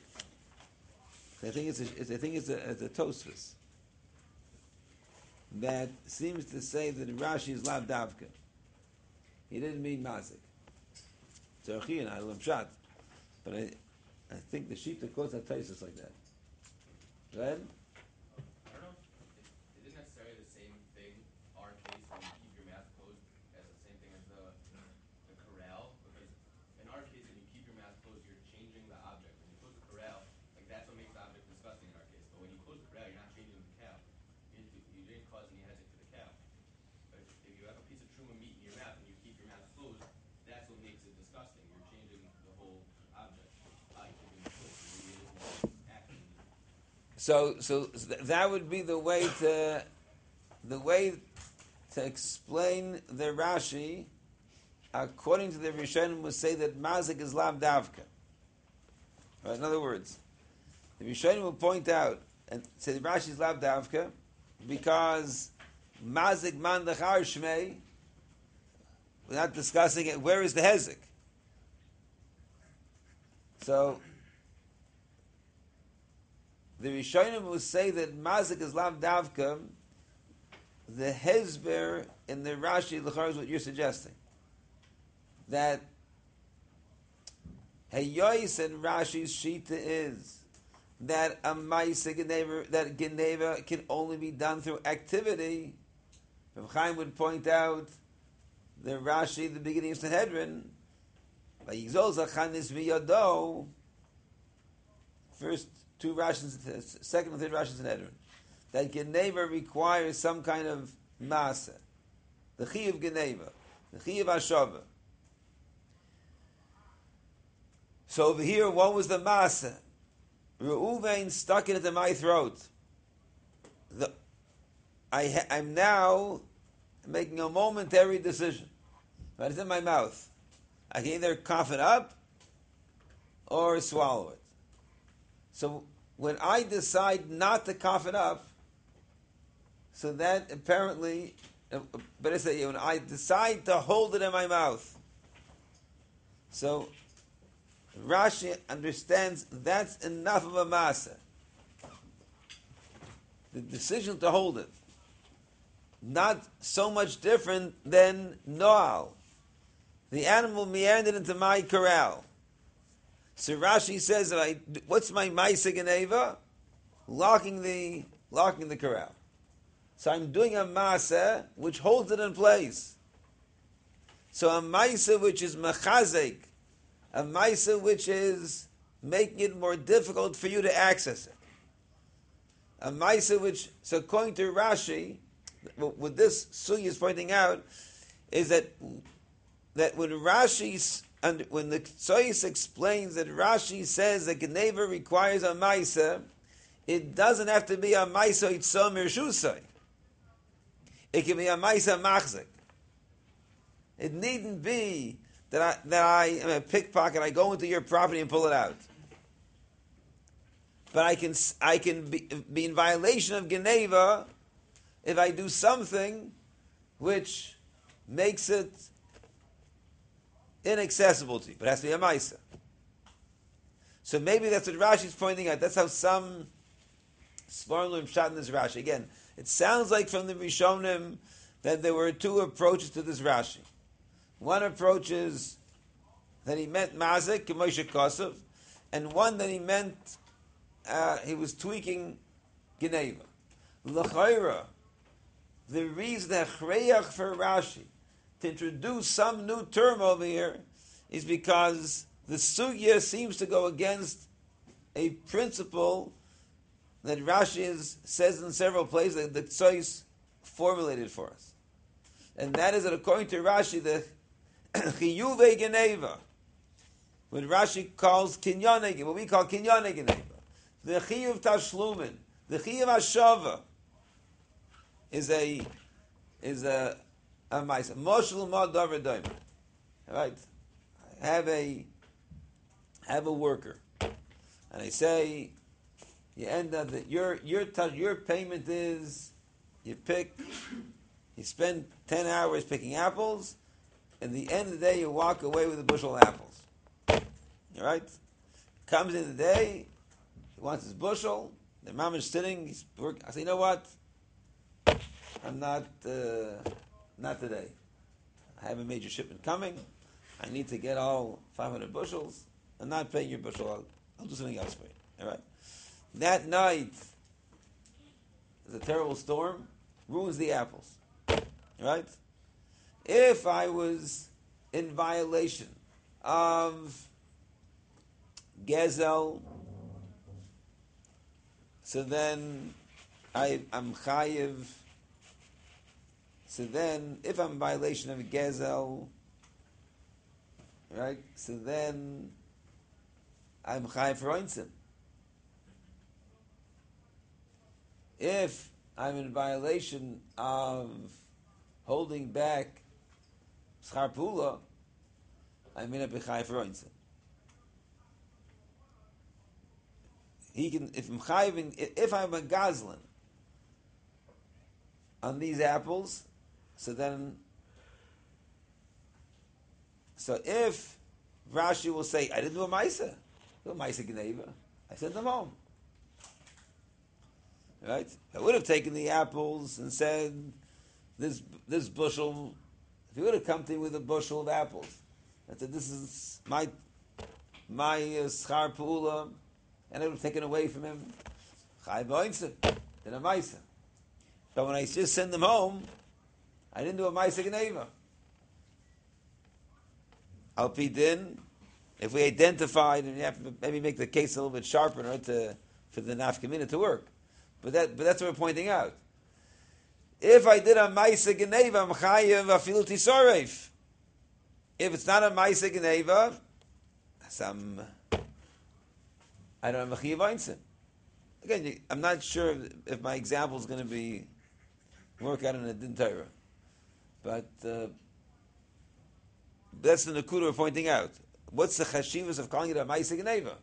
I think it's a Tosfos that seems to say that Rashi is Lav Davka. He didn't mean Mazik. Tzerachi and Alam Shat. But I think the Shita quotes are Tosfos like that. Right? I don't know if they didn't necessarily the same thing, that would be the way to explain the Rashi. According to the Rishonim, would say that mazik is lav davka. Right? In other words, the Rishonim will point out and say the Rashi is lav davka because mazik man dachar shmei. We're not discussing it. Where is the hezek? So the Rishonim will say that mazik is lav davka. The hezber in the Rashi l'char is what you're suggesting. That Hayois and Rashi's shita is that a ma'aseh geneva, that geneva can only be done through activity. Rav Chaim would point out the Rashi, the beginning of Sanhedrin, by Yigzol Zachanis v'Yado, first two Rashis, second and third Rashis in Sanhedrin, that geneva requires some kind of maaseh, the chi of geneva, the chi of hashava. So over here, what was the maaseh? Reuven stuck it into my throat. I'm now making a momentary decision. But it's in my mouth. I can either cough it up or swallow it. So when I decide not to cough it up, so that apparently, but I say when I decide to hold it in my mouth, so Rashi understands that's enough of a maaseh. The decision to hold it. Not so much different than Noal. The animal meandered into my corral. So Rashi says, what's my ma'aseh geneva? Locking the corral. So I'm doing a maaseh which holds it in place. So a ma'aseh which is mechazek, a ma'aseh which is making it more difficult for you to access it. A ma'aseh which, so according to Rashi, what this Sugi is pointing out is that when Rashi, when the Tzoyis explains that Rashi says that Geneva requires a ma'aseh, it doesn't have to be a ma'aseh itzom irshusay. It can be a ma'aseh machzik. It needn't be that I am a pickpocket. I go into your property and pull it out. But I can be in violation of Geneva if I do something which makes it inaccessible to you. But it has to be a ma'aseh. So maybe that's what Rashi is pointing out. That's how some Svarim learn pshat in this Rashi. Again, it sounds like from the Rishonim that there were two approaches to this Rashi. One approach is that he meant mazik, Moshe Kosov, and one that he meant he was tweaking Geneva. L'chayra, the reason that Chreyach for Rashi to introduce some new term over here is because the sugya seems to go against a principle that Rashi says in several places that the Tzoyis formulated for us. And that is that according to Rashi, the Chiyuve Geneva, what Rashi calls Kinyane, what we call Kinyane Geneva, the Chiyuv Tashlumin, the Chiyuv Hashava, is a ma'aseh. Moshel Mod Davar Doim. All right, I have a worker, and I say, you end up that your payment is you spend 10 hours picking apples, and at the end of the day you walk away with a bushel of apples. All right, comes in the day, he wants his bushel. The mom is sitting. He's working. I say, you know what? I'm not today. I have a major shipment coming. I need to get all 500 bushels. I'm not paying your bushel. I'll do something else for you. All right. That night, there's a terrible storm, ruins the apples. All right. If I was in violation of Gezel, so then I'm chayiv. So then, if I'm in violation of a Gezel, right, so then I'm chayiv for Oinsim. if I'm in violation of holding back schar pula, I'm in a b'chai for oinse. He can, if I'm chayving, if I'm a gazlan on these apples, so if Rashi will say, I didn't do a maisa, gneva, I sent them home. Right? I would have taken the apples and said, this bushel, if he would have come to me with a bushel of apples, I said, this is my schar pula, and I would have taken away from him, chai b'oinse, then a maisa. But when I just send them home, I didn't do a maisa gneva. Al pi din, if we identified, and you have to maybe make the case a little bit sharper in order for the nafkamina to work. But that's what we're pointing out. If I did a maisa gneva, I'm chayev afilu tisoreif. If it's not a maisa gneva, I don't have a chayev einstein. Again, I'm not sure if my example is going to be work out in a din Torah, but that's the nakuda we're pointing out. What's the chashivas of calling it a maisa gneva?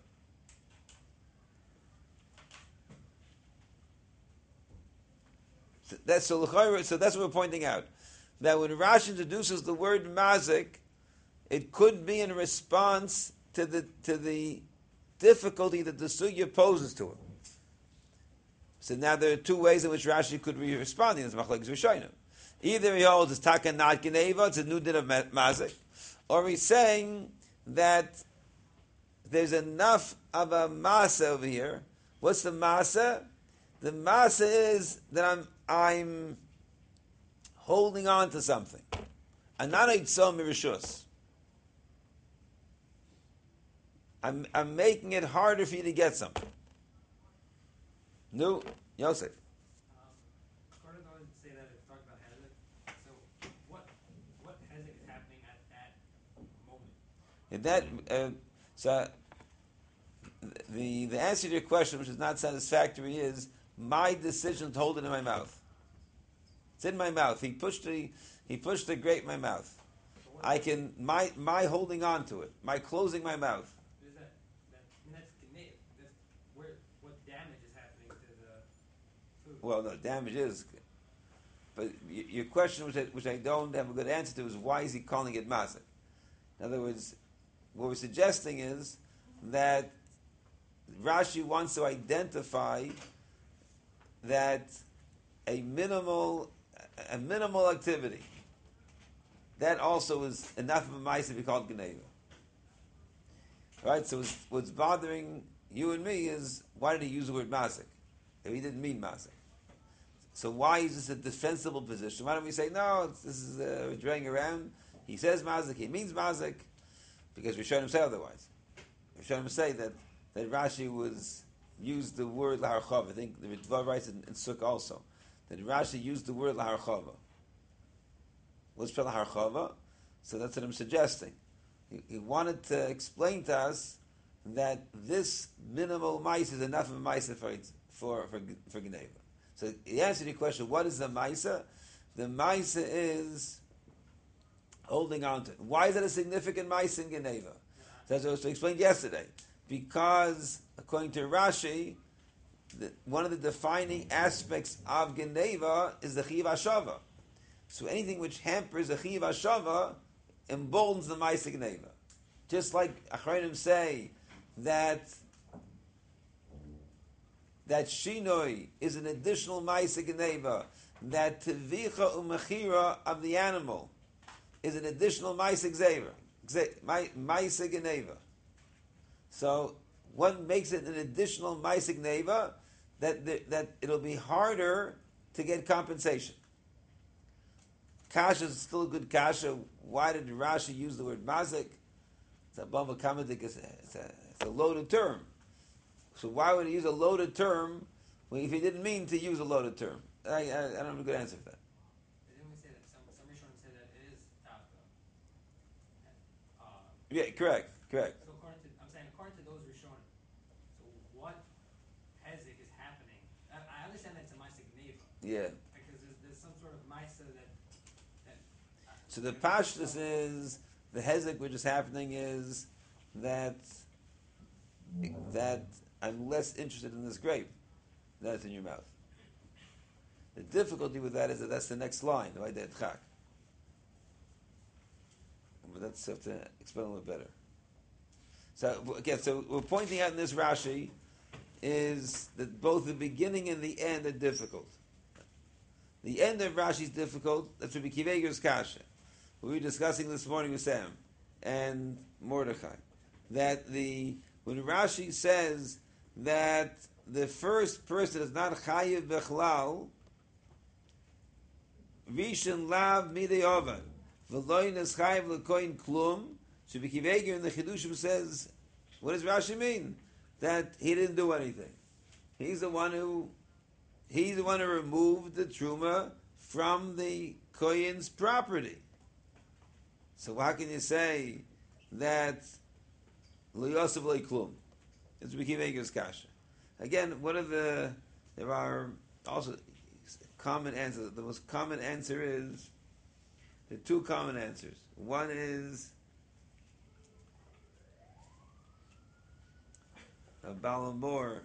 So that's what we're pointing out. That when Rashi introduces the word mazik, it could be in response to the difficulty that the sugya poses to him. So now there are two ways in which Rashi could be responding. It's machlokes rishonim. Either he holds it's taka not geneva, it's a new din of mazik, or he's saying that there's enough of a masa over here. What's the masa? The masa is that I'm holding on to something. I'm not eitzom mirishus. I'm making it harder for you to get something. No, Yosef. According to those that say that it's talking about hezek, so what hezek is happening at that moment? The answer to your question, which is not satisfactory, is my decision to hold it in my mouth. It's in my mouth. He pushed the grape in my mouth. I can my holding on to it, my closing my mouth. That's what damage is happening to the food. Well, no, damage is. But your question, which I don't have a good answer to, is why is he calling it mazik? In other words, what we're suggesting is that Rashi wants to identify that a minimal activity, that also is enough of a mice to be called Geneva. Right? So what's bothering you and me is, why did he use the word mazik if he didn't mean mazik? So why is this a defensible position? Why don't we say, no, this is draying around. He says mazik, he means mazik, because Rishonim say otherwise. Rishonim say that Rashi used the word laharchava. I think the Ritva writes in Sukkah also, that Rashi used the word laharchava. What's laharchava? So that's what I'm suggesting. He wanted to explain to us that this minimal mice is enough of a mice for Geneva. So he answered your question, what is the maisa? The maisa is holding on to it. Why is it a significant maisa in Geneva? So as I was explained yesterday, because according to Rashi, one of the defining aspects of Geneva is the Chiv HaShava. So anything which hampers the Chiv HaShava emboldens the Maisa Geneva. Just like Achronim say that Shinoi is an additional Maisa Geneva, that Tevicha Umechira of the animal is an additional Maisa Geneva. So one makes it an additional Maisa Geneva that it'll be harder to get compensation. Kasha is still a good kasha. Why did Rashi use the word mazik? It's a bava kamadik. It's a loaded term. So why would he use a loaded term if he didn't mean to use a loaded term? I don't have a good answer for that. Didn't we say that some Rishonim say that it is tafka? Yeah, correct. So according to those Rishonim, so what hezek is happening? I understand that it's a ma'aseh Yeah. Because there's some sort of Maisa that So the pashtus is the hezek which is happening is that I'm less interested in this grape that's in your mouth. The difficulty with that is that that's the next line. Right there, tchak. But that's have to explain a little better. So again, so we're pointing out in this Rashi is that both the beginning and the end are difficult. The end of Rashi is difficult. That's Rabbi Akiva Eiger's kasha. We were discussing this morning with Sam and Mordechai that when Rashi says that the first person is not chayiv bechlal, rishon lav midei ovan, v'loin es chayiv lekoin klum. Rabbi Akiva Eiger in the Chidushim says, what does Rashi mean? That he didn't do anything. He's the one who removed the truma from the kohen's property. So how can you say that lo yosef lo klum? It's Rabbi Akiva Eiger's kasha. Again, there are also common answers. The most common answer is, there are two common answers. One is a Balamor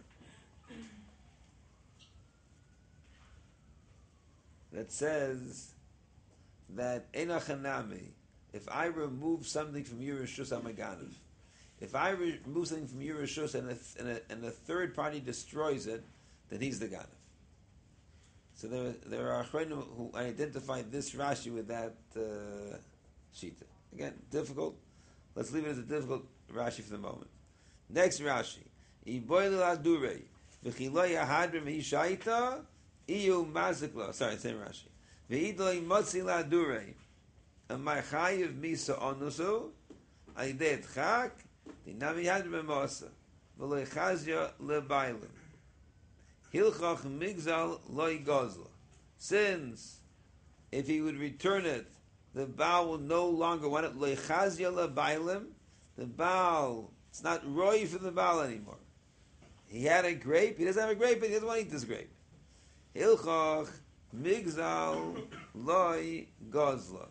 that says that Enachanami, if I remove something from Yerushus, I'm a Ganav. If I remove something from Yerushus and a third party destroys it, then he's the Ganav. So there are Achronim who identify this Rashi with that Shita. Again, difficult. Let's leave it as a difficult Rashi for the moment. Next Rashi. Iboil v'chilo yahadrim hishaita iyu maziklo. Sorry, same Rashi. V'idloi motzi ladurei amay chayiv misa onusu aydet chak dinami hadrim mosa v'loi chazya lebailim hilchach migzal loi gozla. Since if he would return it, the Baal will no longer want it. Loi chazya lebailim. The Baal, it's not roy for the Baal anymore. He had a grape. He doesn't have a grape, but he doesn't want to eat this grape. Hilchach migzal loy gozla.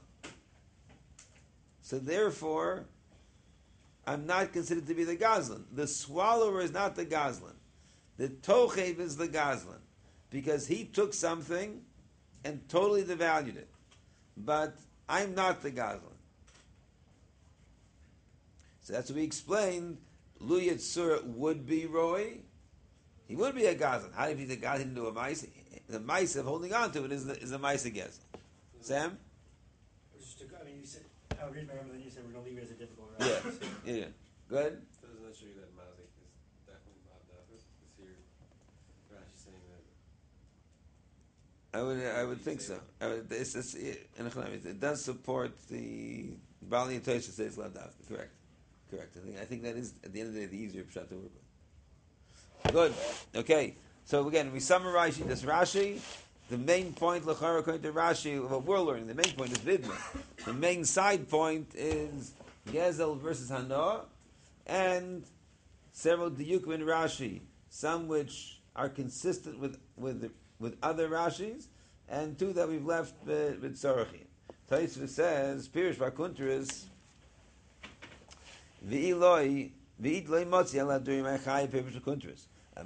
So therefore, I'm not considered to be the gazlan. The swallower is not the gazlan. The tochev is the gazlan, because he took something and totally devalued it. But I'm not the gazlan. So that's what we explained. Lu Yitzur would be Roy. He would be a Gazan. How if he's a Gazan, he didn't do a Maisa? The Maisa of holding on to it is the Maisa Gazan. Sam? I mean, you said, I read my number, then you said we're going to leave it as a difficult Yeah. round. Yeah. Go ahead. Doesn't that show you that Mazik is definitely Bob David? Because here, Rashi saying that. I would think so. It does support the Bali and Tosha says Ladav. Correct. I think that is at the end of the day the easier pshat to work with. Good. Okay. So again, we summarize this Rashi. The main point, l'chara, according to Rashi, what we're learning, the main point is Vidma. The main side point is Gezel versus Hanoah, and several diyukim in Rashi, some which are consistent with other Rashis, and two that we've left with Sorachin. Taisva says, Pirish Vakuntris, V'iloi motzi ala during my chayiv Pirish Vakuntris.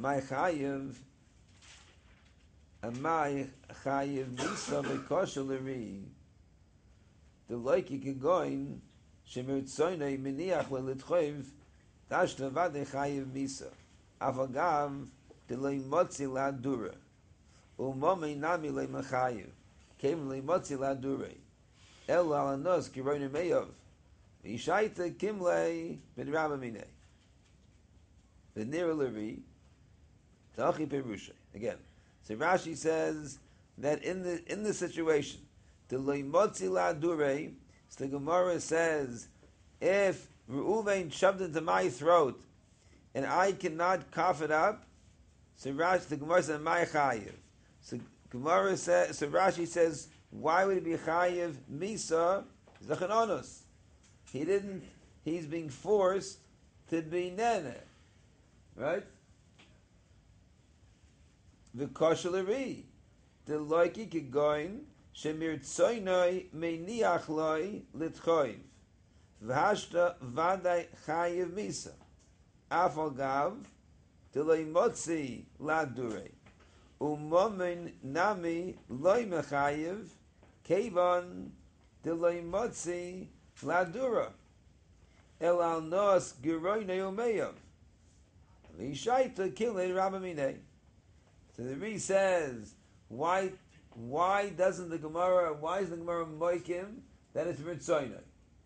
Amai chayiv misa v'kosher l'ri, the loiki kegoin shemirtzoinei miniach le'litchoiv tashna vade chayiv misa avagav deloi motzi la dura umomei nami le machayiv came le motzi la dura el alanos kiroinu meyov v'ishaita kimlei b'draba minei v'nira l'ri ta'chi perusha. Again, so Rashi says that in the situation, the loimotzi la dure, so the Gemara says, if Reuven shoved into my throat and I cannot cough it up, so the Gemara says, my chayiv. So Rashi says, why would it be chayiv misa zachanonos? He's being forced to be nene, right? The kosher l'ri. the loiki kegoin shemir tsoinoi meiniach loi litchoiv v'hashta vadai chayiv misa afal gav deloi motzi ladure umomin nami loi mechayiv kevan deloi motzi ladura el al nos giroinei umeyav v'ishaita kilei rabamine. So the Ri says, why doesn't the Gemara, why is the Gemara moikim that it's Ritzoinoi?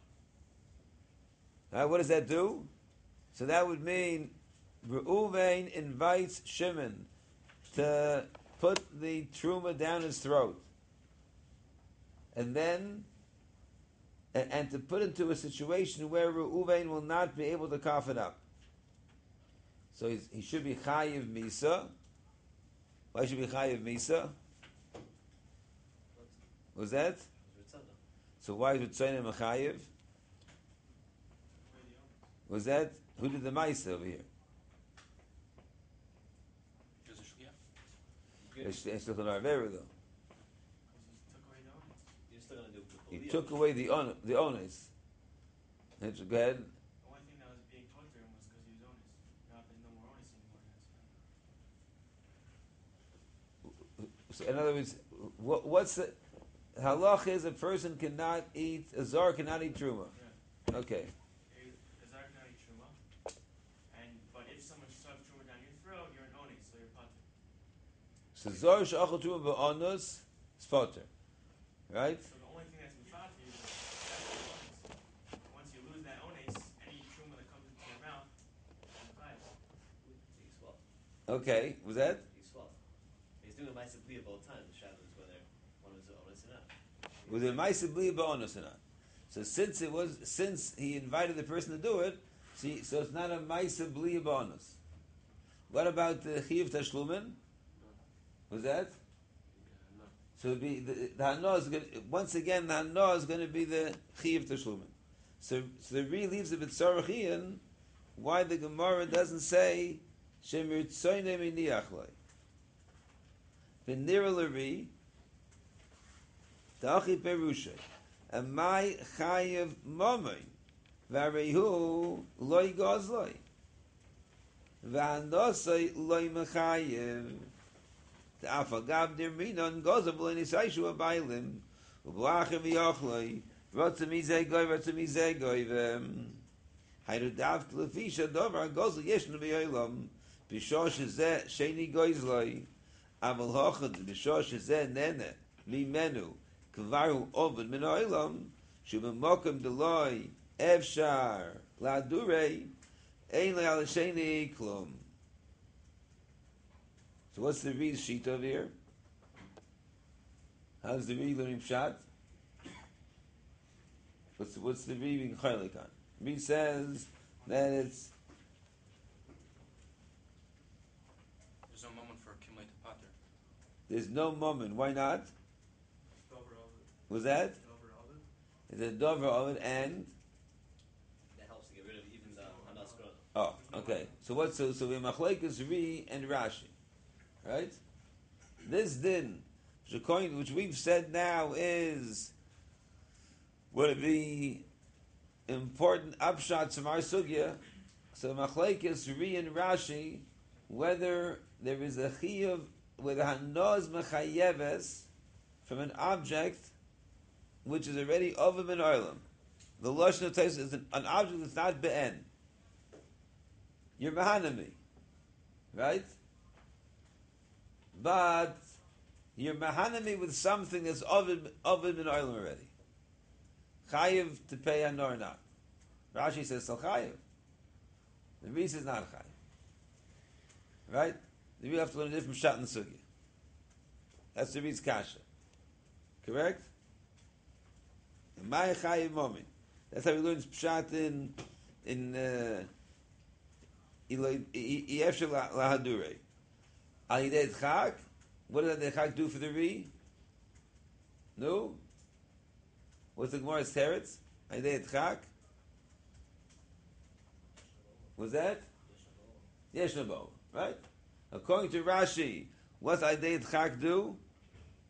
What does that do? So that would mean Reuven invites Shimon to put the truma down his throat, and then and to put into a situation where Reuven will not be able to cough it up. So he should be chayiv misa. Why should he be chayiv misa? Was that? So why is Ritzonim a chayiv? Was that? Who did the misa over here? It's still an arvera though. He took away the onus. Go ahead. The only thing that was being taught to him was because he was honest. Now if there's no more honest anymore, that's fine. So in other words, what's the halach is a person cannot eat, a zar cannot eat truma. Yeah. Okay. A zar cannot eat truma, but if someone shoves truma down your throat, you're an honest, so you're potter. So zar she'achal truma ba'onus is potter, right? So the only thing that's mifat is that's the honest. Once you lose that honest, any truma that comes into your mouth is mifat. Okay, was that? He's doing a Maisa B'liya both times. The Shabbos, whether one was honest or not. Was it ma'aseh b'li ba'onus or not? So since he invited the person to do it, so it's not a ma'aseh b'li ba'onus. What about the chiyuv tashlumin? Was that? So it'd be the hana is going once again. The hana is going to be the chiyuv tashlumin. So the Ri leaves it with tzarachian. Why the Gemara doesn't say shemir tzoyne miniachloi? V'nira l'Ri ta'achi perushay amai chayev momein v'arehu loy gozloi v'anosai loy mechayev ta'afagav dirminon gozav l'nisayshu abaylim u'blachem v'yochloi rotza mizeh goy hayru daft l'fisha dover gozl yeshnu b'yoylom b'shor shezeh sheni goizloi aval hochad b'shor shezeh nene mimenu kvaru ovid min ha'olam shub'mokem deloy efshar la'adurei ein le'al sheni klum. So what's the Ri's sheet over here? How's the Ri learning pshat? What's the Ri being chaylik on? Ri says that it's There's no moment for Kimlei to Pater. there's no moment. Why not? Dover Ovid. Was that? Dover Ovid. It's a dover of it and That helps to get rid of even the Hanas Grona. oh, okay. So what? So we machlekes Ri and Rashi, right? This din, which we've said now is one of the important upshots from our sugya. So machlekes Ri and Rashi, whether there is a chiyuv with a hanoz mechayeves from an object which is already over min oilam. The lashon of Tosfos is an object that's not be'en. You're mahanami, right? But you're mahanami with something that's over min oilam already. Chayiv to pay an or not. Rashi says so chayiv. The Ri says not chayiv. Right? The Ri have to learn a different shot in the sugya. That's the Ri's kasha. Correct? My chayiv momin. That's how we learn pshat in Yefshel lahadurei. Al yidei chak. What did the chak do for the Ri? No. What's the Gemara's teretz? Al yidei chak. Was that? Yesh nabo. Right? According to Rashi, what's Aidei Chak do?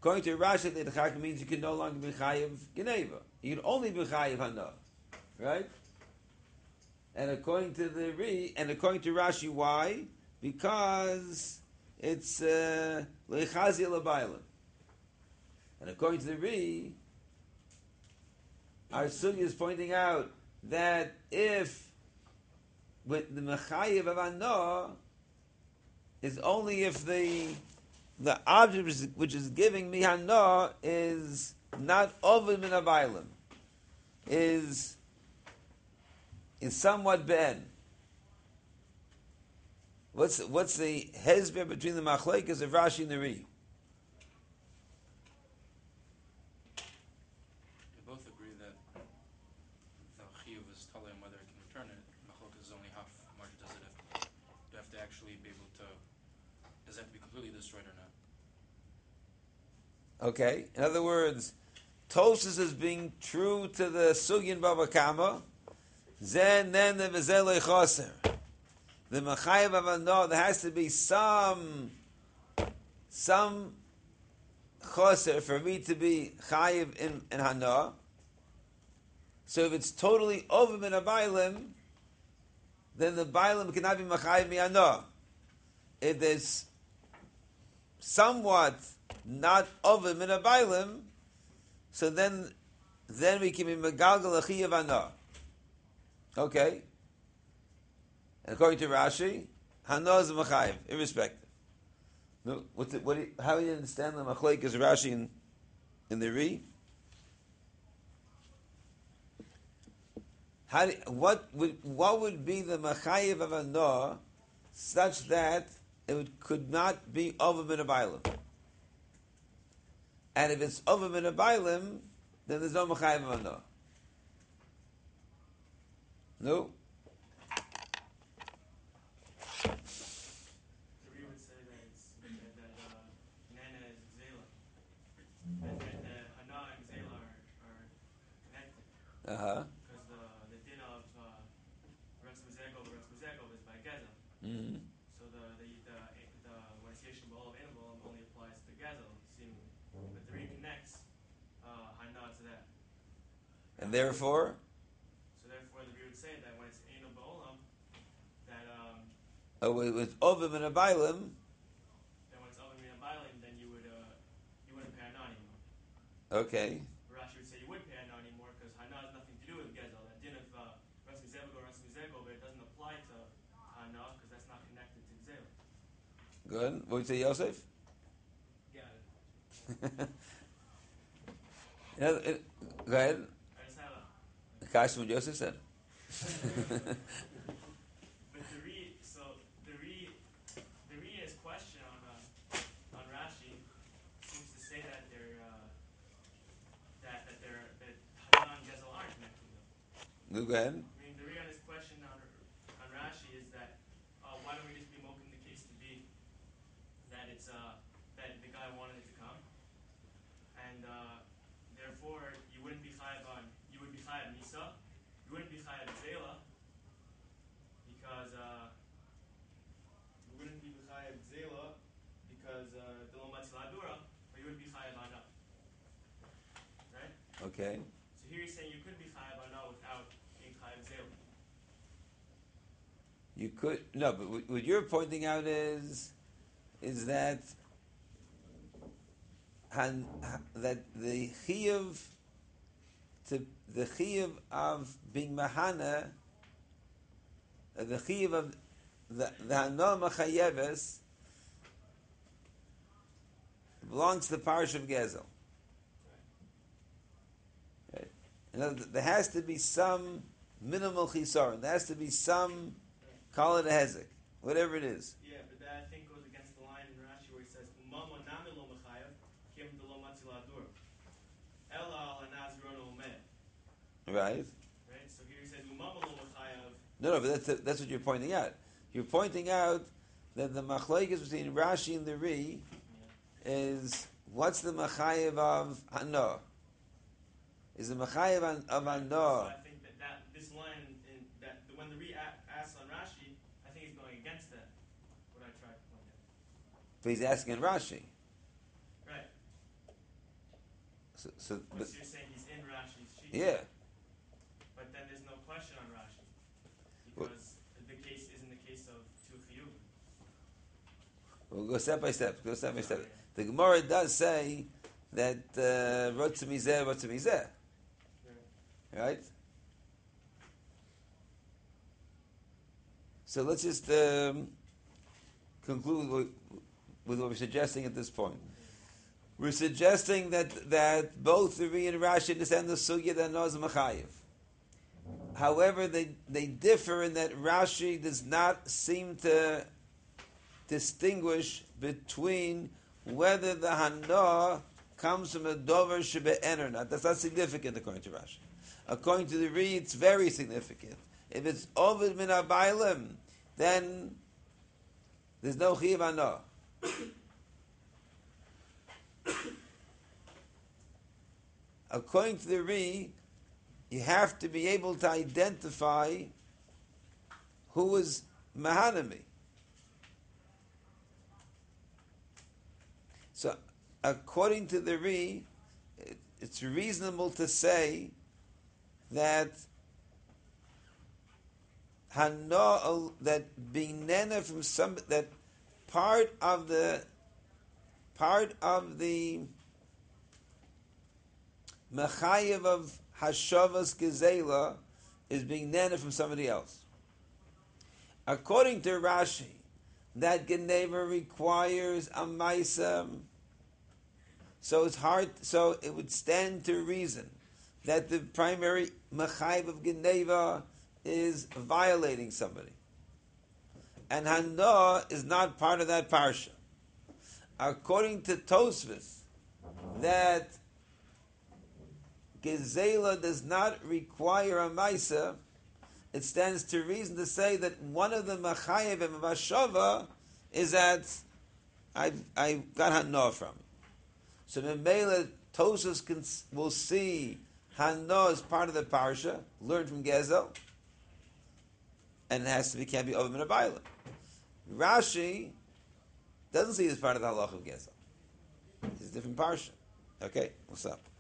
According to Rashi, the Chaka means you can no longer be chayiv geneva. You can only be chayiv hana, right? And according to the according to Rashi, why? Because it's lechazi labaylim. And according to the our Sugi is pointing out that if with the mechayiv of hana is only if the object which is giving me hana is not ovid min abaylim, is somewhat ben. What's the hezber between the machlekes of Rashi and the Ri? They both agree that the chiyuv is totally on whether it can return it. Machlokes is only half. Marja does it if you have to actually be able to. Does it have to be completely destroyed or not? Okay. In other words, Tosfos is being true to the Sugyan Bava Kama. Then the Vizelei Choser. The Machayev of Hana, there has to be some Choser for me to be Chayev in Hana. So if it's totally over min Bailim, then the Bailim cannot be Machayev mi Hana. If there's somewhat not over min Bailim, so then we can be Megalgal Achiyav Hana. Okay. And according to Rashi, Hana is a Machayev, irrespective. No, how do you understand the Machlek is Rashi in the Ri? What would be the Machayev of Hana such that could not be over min Bailim? And if it's over min Bailim, then there's no Machayev of Hana. No. The Ri would say that Nana is Zela. That Hana and Zela are connected. Uh-huh. Because the din of Retz Mizegov is by Gezel. Mm-hmm. So the when it's Yeshim Ba'ol of Animal only applies to Gezel, seemingly. But the Ri connects Hana to that. And therefore? So therefore the Ri would say that when it's Eino Ba'olam, that With Ovim and Abailim, then when it's Oven Min Abaylim, then you wouldn't pay Hana anymore. okay. Rashi would say you wouldn't pay Hana anymore because Hana has nothing to do with Gezel. That din of Retz Mizegov, but it doesn't apply to Hana because that's not connected to Gezel. Good. What would you say, Yosef? Got it. Go ahead. I just have a Kash, what Yosef said. But the Ri in his question on Rashi seems to say that that Hana and Gezel aren't connected though. Go ahead. I mean, the Ri on his question on Rashi is that why don't we just be moking the case to be that it's that the guy wanted it to come, and therefore you would be chayav Misa, you wouldn't be chayav Zela, because the lo matziladura, but you would be chayav Hana, right? Okay. So here he's saying you could be chayav Hana without being chayav Zela. You could no, but what you're pointing out is that that the chiyuv of being mahana, the chiyuv of the hana machayeves belongs to the parish of Gezel. Right. In other words, there has to be some minimal chisaron. There has to be some call it a hezek, whatever it is. Yeah, but that I think goes against the line in Rashi where he says umamo nami lo mechayev kim de lo matziladur ela al hanazron omeh. Right. Right. So here he says umamo lo mechayev. No, but that's what you're pointing out. You're pointing out that the machlokes between Rashi and the Ri is what's the machayev of Hana? Is the machayev of Hana? So I think that this line that when the Ri asks on Rashi, I think he's going against that. What I tried to point out. But he's asking Rashi. Right. So, Because you're saying he's in Rashi's sheet. yeah. But then there's no question on Rashi. Well- Because the case isn't the case of two chiyuv. We'll go step by step. Go step by step. Okay. The Gemara does say that Rotzim Izeh, Rotzim Izeh. Right? So let's just conclude with what we're suggesting at this point. We're suggesting that both the Ri and Rashi understand the sugya that knows Machayev. However, they differ in that Rashi does not seem to distinguish between whether the Hana comes from a Dover Shebe'en or not. That's not significant according to Rashi. According to the Ri, it's very significant. If it's Ovid min Abaylim, then there's no Chiv Hana. According to the Ri, you have to be able to identify who is Mahanami. So, according to the Ri, it's reasonable to say that that being nena from some that part of the mechayev of hashavas gezela is being nena from somebody else. According to Rashi, that geneva requires a maisa, so it's hard. So it would stand to reason that the primary mechayev of geneva is violating somebody, and hana is not part of that parsha. According to Tosfos, that gezela does not require a maisa, it stands to reason to say that one of the machayevim of Hashava is that I got hana from it. So Memela Tosfos will see hana as part of the parsha, learned from Gezel, and it has to be can't be over min abayla. Rashi doesn't see it as part of the halach of Gezel. It's a different parsha. Okay, what's up?